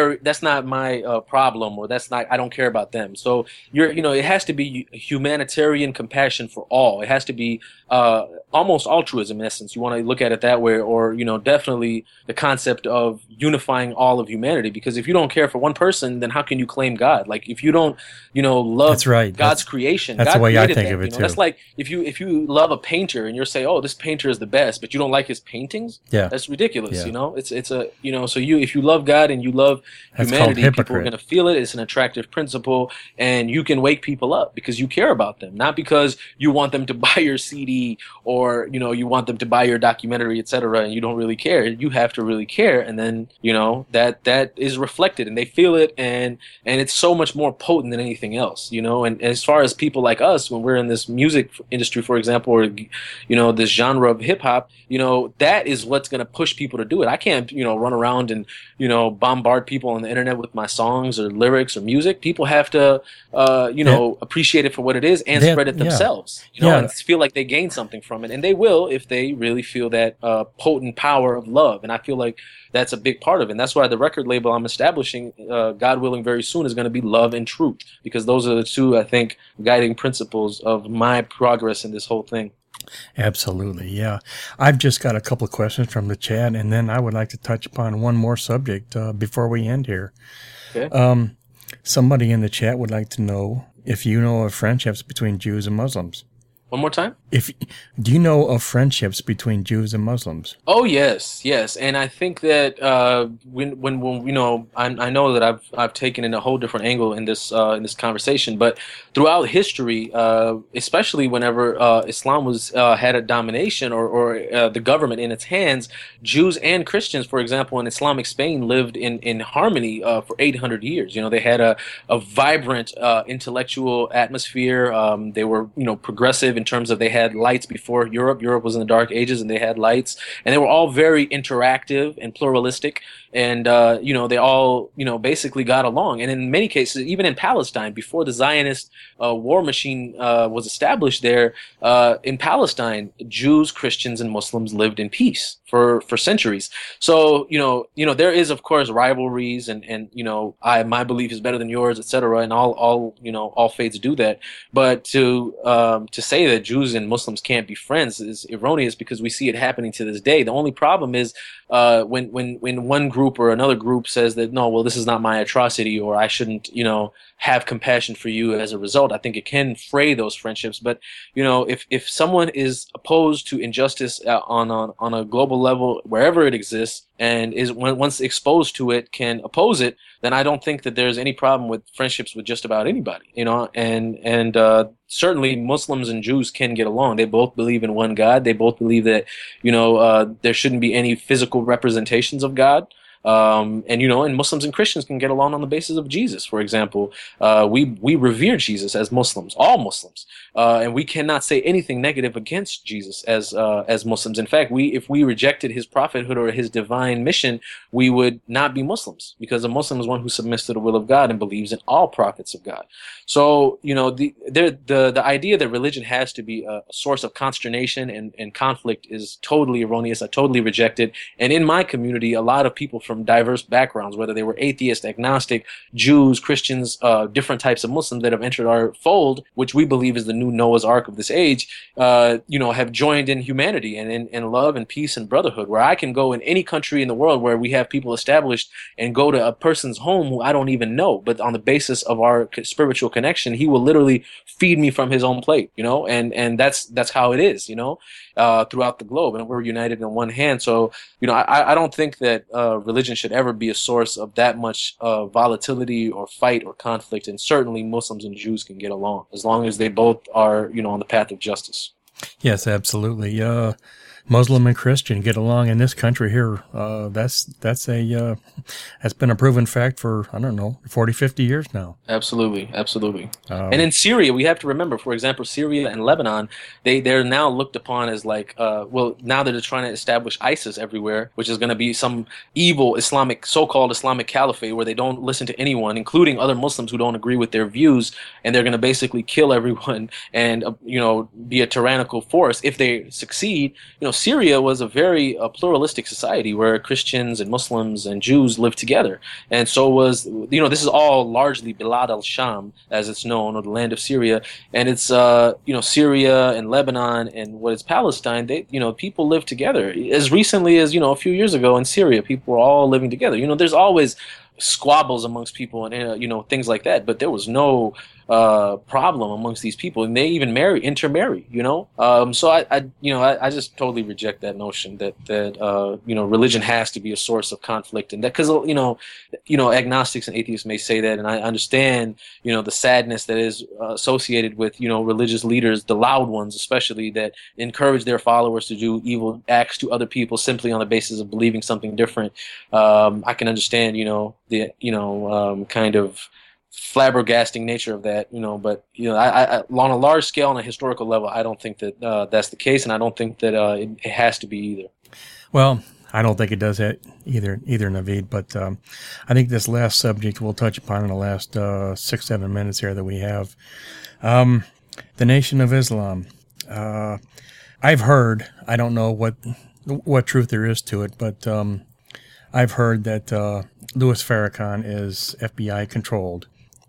problem, or I don't care about them. So it has to be humanitarian compassion for all. It has to be almost altruism in essence. You want to look at it that way, or definitely the concept of unifying all of humanity. Because if you don't care for one person, then how can you claim God? Like if you don't love that's right. God's creation, that's God the way I think that, of it too. That's like if you love a painter and you're saying, oh, this painter is the best, but you don't like his paintings. Yeah, that's ridiculous. It's a so if you love God and you love humanity, people are going to feel it. It's an attractive principle, and you can wake people up because you care about them, not because you want them to buy your CD or you want them to buy your documentary, etc. And you don't really care. You have to really care, and then that is reflected, and they feel it, and it's so much more potent than anything else. And as far as people like us, when we're in this music industry, for example, or this genre of hip hop, that is what's going to push people to do it. I can't run around and bombard people on the internet with my songs or lyrics or music. People have to appreciate it for what it is and spread it themselves, and feel like they gain something from it, and they will if they really feel that potent power of love. And I feel like that's a big part of it, and that's why the record label I'm establishing, God willing, very soon is going to be Love and Truth, because those are the two, I think, guiding principles of my progress in this whole thing. Absolutely, yeah. I've just got a couple of questions from the chat, and then I would like to touch upon one more subject before we end here. Okay. Somebody in the chat would like to know if you know of friendships between Jews and Muslims. One more time. Do you know of friendships between Jews and Muslims? Oh yes, yes, and I think that when you know, I know that I've taken in a whole different angle in this conversation, but throughout history, especially whenever Islam was had a domination or the government in its hands, Jews and Christians, for example, in Islamic Spain, lived in harmony for 800 years. You know, they had a vibrant intellectual atmosphere. They were progressive in terms of they had lights before Europe. Europe was in the Dark Ages, and they had lights, and they were all very interactive and pluralistic, and they all basically got along. And in many cases, even in Palestine, before the Zionist war machine was established there, in Palestine, Jews, Christians, and Muslims lived in peace for centuries. So there is of course rivalries, and my belief is better than yours, etc. And all faiths do that. But to say that Jews and Muslims can't be friends is erroneous, because we see it happening to this day. The only problem is when one group or another group says that, no, well, this is not my atrocity, or I shouldn't have compassion for you as a result. I think it can fray those friendships. But if someone is opposed to injustice on a global level, wherever it exists, and is once exposed to it can oppose it, then I don't think that there's any problem with friendships with just about anybody. And certainly Muslims and Jews can get along. They both believe in one God. They both believe that there shouldn't be any physical representations of God. And Muslims and Christians can get along on the basis of Jesus. For example, we revere Jesus as Muslims, all Muslims, and we cannot say anything negative against Jesus as Muslims. In fact, if we rejected his prophethood or his divine mission, we would not be Muslims, because a Muslim is one who submits to the will of God and believes in all prophets of God. So the idea that religion has to be a source of consternation and conflict is totally erroneous. I totally reject it. And in my community, a lot of people from diverse backgrounds, whether they were atheist, agnostic, Jews, Christians, different types of Muslims that have entered our fold, which we believe is the new Noah's Ark of this age, have joined in humanity and in love and peace and brotherhood, where I can go in any country in the world where we have people established and go to a person's home who I don't even know, but on the basis of our spiritual connection, he will literally feed me from his own plate, and that's how it is, throughout the globe, and we're united in one hand. So, I don't think that religion should ever be a source of that much volatility or fight or conflict, and certainly Muslims and Jews can get along as long as they both are, on the path of justice. Yes, absolutely. Muslim and Christian get along in this country here. That's been a proven fact for, 40, 50 years now. Absolutely. And in Syria, we have to remember, for example, Syria and Lebanon, they're now looked upon as like, now that they're trying to establish ISIS everywhere, which is going to be some evil so-called Islamic caliphate where they don't listen to anyone, including other Muslims who don't agree with their views, and they're going to basically kill everyone and, be a tyrannical force if they succeed. Syria was a very pluralistic society where Christians and Muslims and Jews lived together. And so was, this is all largely Bilad al-Sham, as it's known, or the land of Syria. And it's, Syria and Lebanon and what is Palestine, people live together. As recently as, a few years ago in Syria, people were all living together. There's always squabbles amongst people and, things like that, but there was no problem amongst these people, and they even intermarry. So I just totally reject that notion that religion has to be a source of conflict, and that because agnostics and atheists may say that, and I understand the sadness that is associated with religious leaders, the loud ones especially, that encourage their followers to do evil acts to other people simply on the basis of believing something different. I can understand the kind of flabbergasting nature of that, but I on a large scale, on a historical level, I don't think that that's the case, and I don't think that it has to be either. Well, I don't think it does that either, Naveed, but I think this last subject we'll touch upon in the last 6-7 minutes here that we have, the Nation of Islam. I've heard, I don't know what truth there is to it, but I've heard that Louis Farrakhan is FBI controlled.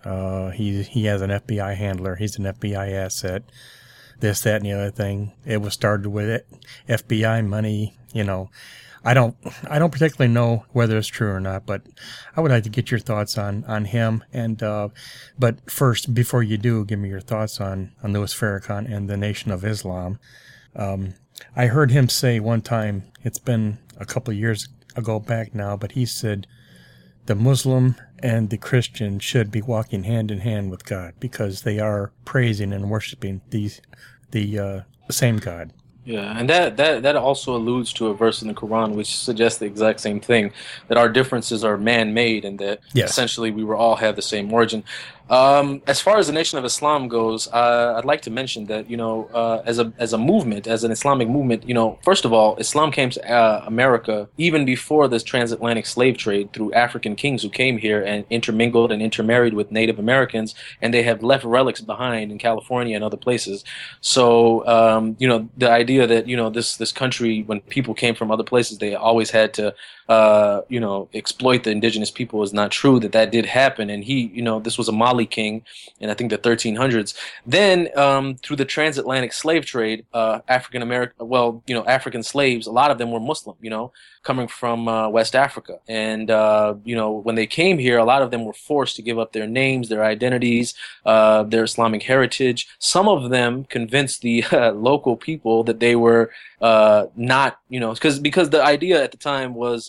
He has an FBI handler. He's an FBI asset. This, that, and the other thing. It was started with FBI money. I don't particularly know whether it's true or not, but I would like to get your thoughts on him. And but first, before you do, give me your thoughts on Louis Farrakhan and the Nation of Islam. I heard him say one time, it's been a couple of years ago back now, but he said the Muslim and the Christian should be walking hand in hand with God because they are praising and worshiping the same God. Yeah, and that also alludes to a verse in the Quran which suggests the exact same thing, that our differences are man-made and that essentially we will all have the same origin. As far as the Nation of Islam goes, I'd like to mention that, as a movement, as an Islamic movement, first of all, Islam came to America even before this transatlantic slave trade through African kings who came here and intermingled and intermarried with Native Americans, and they have left relics behind in California and other places. So, the idea that, this country, when people came from other places, they always had to exploit the indigenous people is not true. That did happen, and this was a Mali king in I think the 1300s. Then through the transatlantic slave trade, African slaves, a lot of them were Muslim, coming from West Africa, and when they came here, a lot of them were forced to give up their names, their identities, their Islamic heritage. Some of them convinced the local people that they were not, because the idea at the time was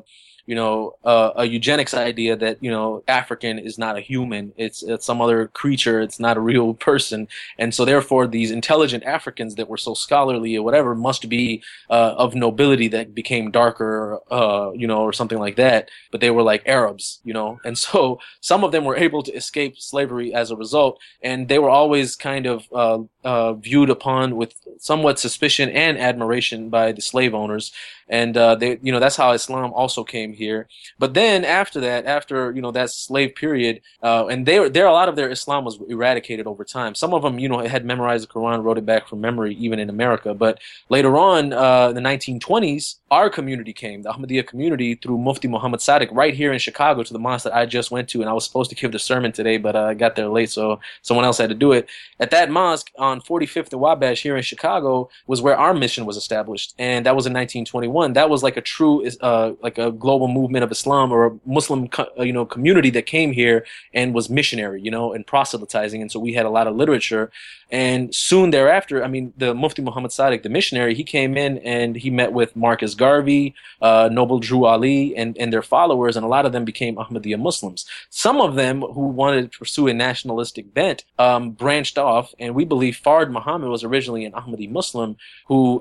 a eugenics idea that, African is not a human. It's some other creature. It's not a real person. And so therefore these intelligent Africans that were so scholarly or whatever must be of nobility that became darker, or something like that. But they were like Arabs, and so some of them were able to escape slavery as a result. And they were always kind of viewed upon with somewhat suspicion and admiration by the slave owners. And that's how Islam also came here. But then after that, that slave period, and a lot of their Islam was eradicated over time. Some of them, had memorized the Quran, wrote it back from memory, even in America. But later on, in the 1920s, our community came, the Ahmadiyya community, through Mufti Muhammad Sadiq, right here in Chicago, to the mosque that I just went to. And I was supposed to give the sermon today, but I got there late, so someone else had to do it. At that mosque on 45th and Wabash here in Chicago was where our mission was established, and that was in 1921. That was like a true, like a global movement of Islam or a Muslim, community that came here and was missionary, and proselytizing. And so we had a lot of literature. And soon thereafter, the Mufti Muhammad Sadiq, the missionary, he came in and he met with Marcus Garvey, Noble Drew Ali, and their followers, and a lot of them became Ahmadiyya Muslims. Some of them who wanted to pursue a nationalistic bent branched off, and we believe Fard Muhammad was originally an Ahmadi Muslim who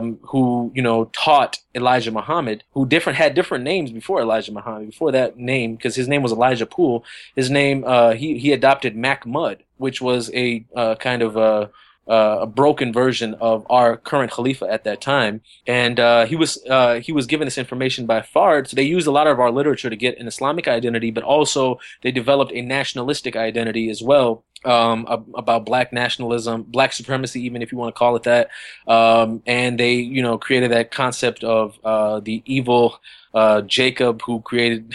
taught Elijah Muhammad, who had different names before Elijah Muhammad, before that name, because his name was Elijah Poole. His name, he adopted Mahmud, which was a kind of a broken version of our current Khalifa at that time. And he was given this information by Fard. So they used a lot of our literature to get an Islamic identity, but also they developed a nationalistic identity as well. About black nationalism, black supremacy, even if you want to call it that. And they, created that concept of the evil Jacob who created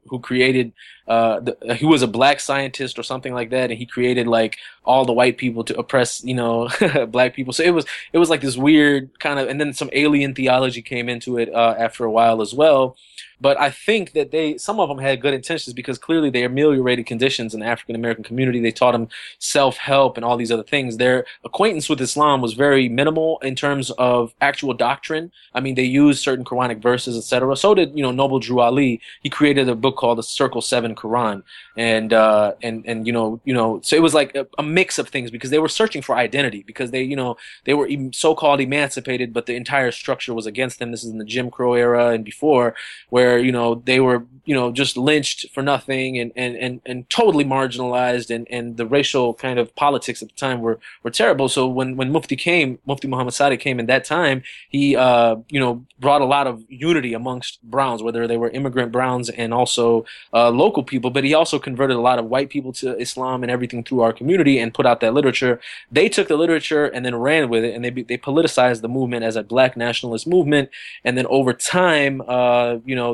he was a black scientist or something like that, and he created like all the white people to oppress, black people. So it was like this weird kind of, and then some alien theology came into it after a while as well. But I think that some of them had good intentions, because clearly they ameliorated conditions in the African American community. They taught them self-help and all these other things. Their acquaintance with Islam was very minimal in terms of actual doctrine. They used certain Quranic verses, etc. So did, Noble Drew Ali. He created a book called the Circle 7 Quran. And so it was like a mix of things, because they were searching for identity, because they were so-called emancipated, but the entire structure was against them. This is in the Jim Crow era and before, where they were just lynched for nothing and totally marginalized, and the racial kind of politics at the time were terrible. So when Mufti Muhammad Sadiq came in that time, he brought a lot of unity amongst Browns, whether they were immigrant Browns and also local people. But he also converted a lot of white people to Islam and everything through our community, and put out that literature. They took the literature and then ran with it, and they politicized the movement as a black nationalist movement. And then over time,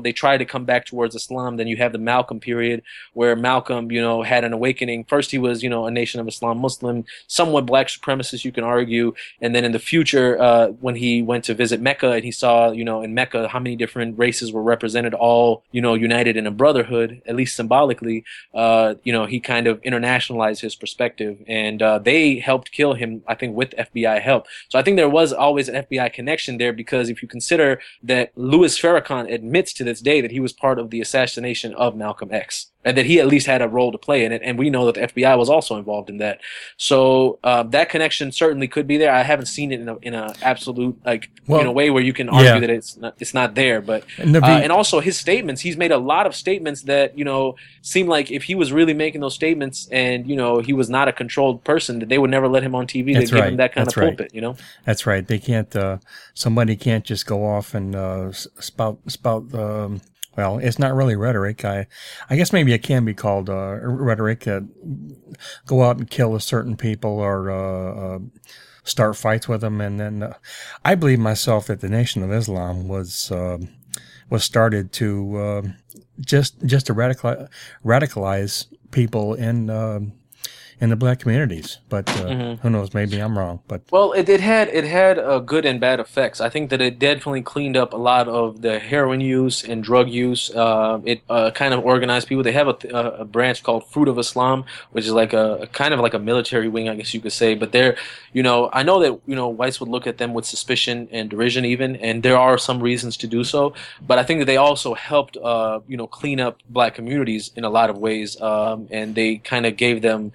they try to come back towards Islam. Then you have the Malcolm period where Malcolm, had an awakening. First he was, a Nation of Islam Muslim, somewhat black supremacist, you can argue. And then in the future, when he went to visit Mecca and he saw, in Mecca how many different races were represented, all, united in a brotherhood, at least symbolically, he kind of internationalized his perspective, and they helped kill him, I think, with FBI help. So I think there was always an FBI connection there, because if you consider that Louis Farrakhan admits to this day that he was part of the assassination of Malcolm X, and that he at least had a role to play in it, and we know that the FBI was also involved in that. So that connection certainly could be there. I haven't seen it in a absolute way where you can argue that it's not there. But and also his statements, he's made a lot of statements that seem like if he was really making those statements and he was not a controlled person, that they would never let him on TV. They give him that kind of pulpit. That's right. They can't. Somebody can't just go off and spout. Well, it's not really rhetoric. I guess maybe it can be called rhetoric. Go out and kill a certain people or start fights with them, and then I believe myself that the Nation of Islam was started to just to radicalize people in the black communities, but who knows? Maybe I'm wrong. But it had good and bad effects. I think that it definitely cleaned up a lot of the heroin use and drug use. It kind of organized people. They have a branch called Fruit of Islam, which is like a kind of like a military wing, I guess you could say. But they're, I know that whites would look at them with suspicion and derision even, and there are some reasons to do so. But I think that they also helped clean up black communities in a lot of ways, and they kind of gave them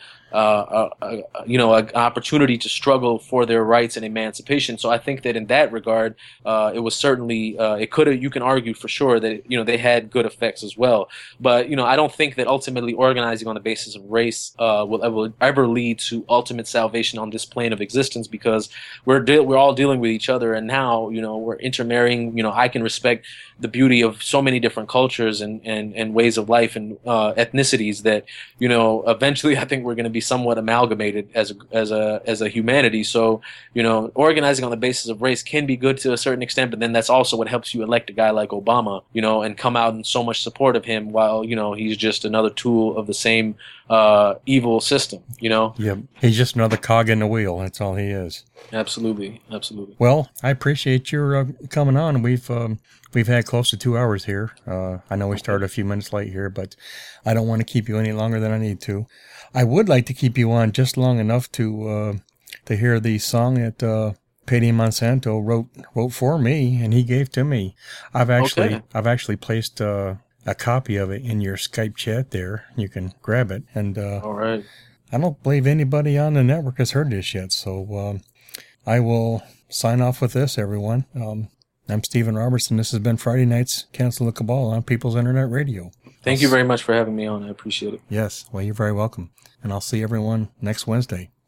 an opportunity to struggle for their rights and emancipation. So I think that in that regard, it was certainly you can argue for sure that they had good effects as well. But I don't think that ultimately organizing on the basis of race will ever lead to ultimate salvation on this plane of existence, because we're all dealing with each other, and now we're intermarrying. I can respect the beauty of so many different cultures and ways of life and ethnicities that eventually I think we're going to be somewhat amalgamated as a humanity. So organizing on the basis of race can be good to a certain extent, but then that's also what helps you elect a guy like Obama, and come out in so much support of him, while he's just another tool of the same evil system. Yeah, he's just another cog in the wheel. That's all he is. Absolutely. Well, I appreciate your coming on. We've had close to 2 hours here. I know we started a few minutes late here, but I don't want to keep you any longer than I need to. I would like to keep you on just long enough to hear the song that Pedi Monsanto wrote for me, and he gave to me. I've actually placed a copy of it in your Skype chat there. You can grab it. And all right. I don't believe anybody on the network has heard this yet, so I will sign off with this, everyone. I'm Stephen Robertson. This has been Friday Night's Cancel the Cabal on People's Internet Radio. Thank you very much for having me on. I appreciate it. Yes. Well, you're very welcome. And I'll see everyone next Wednesday.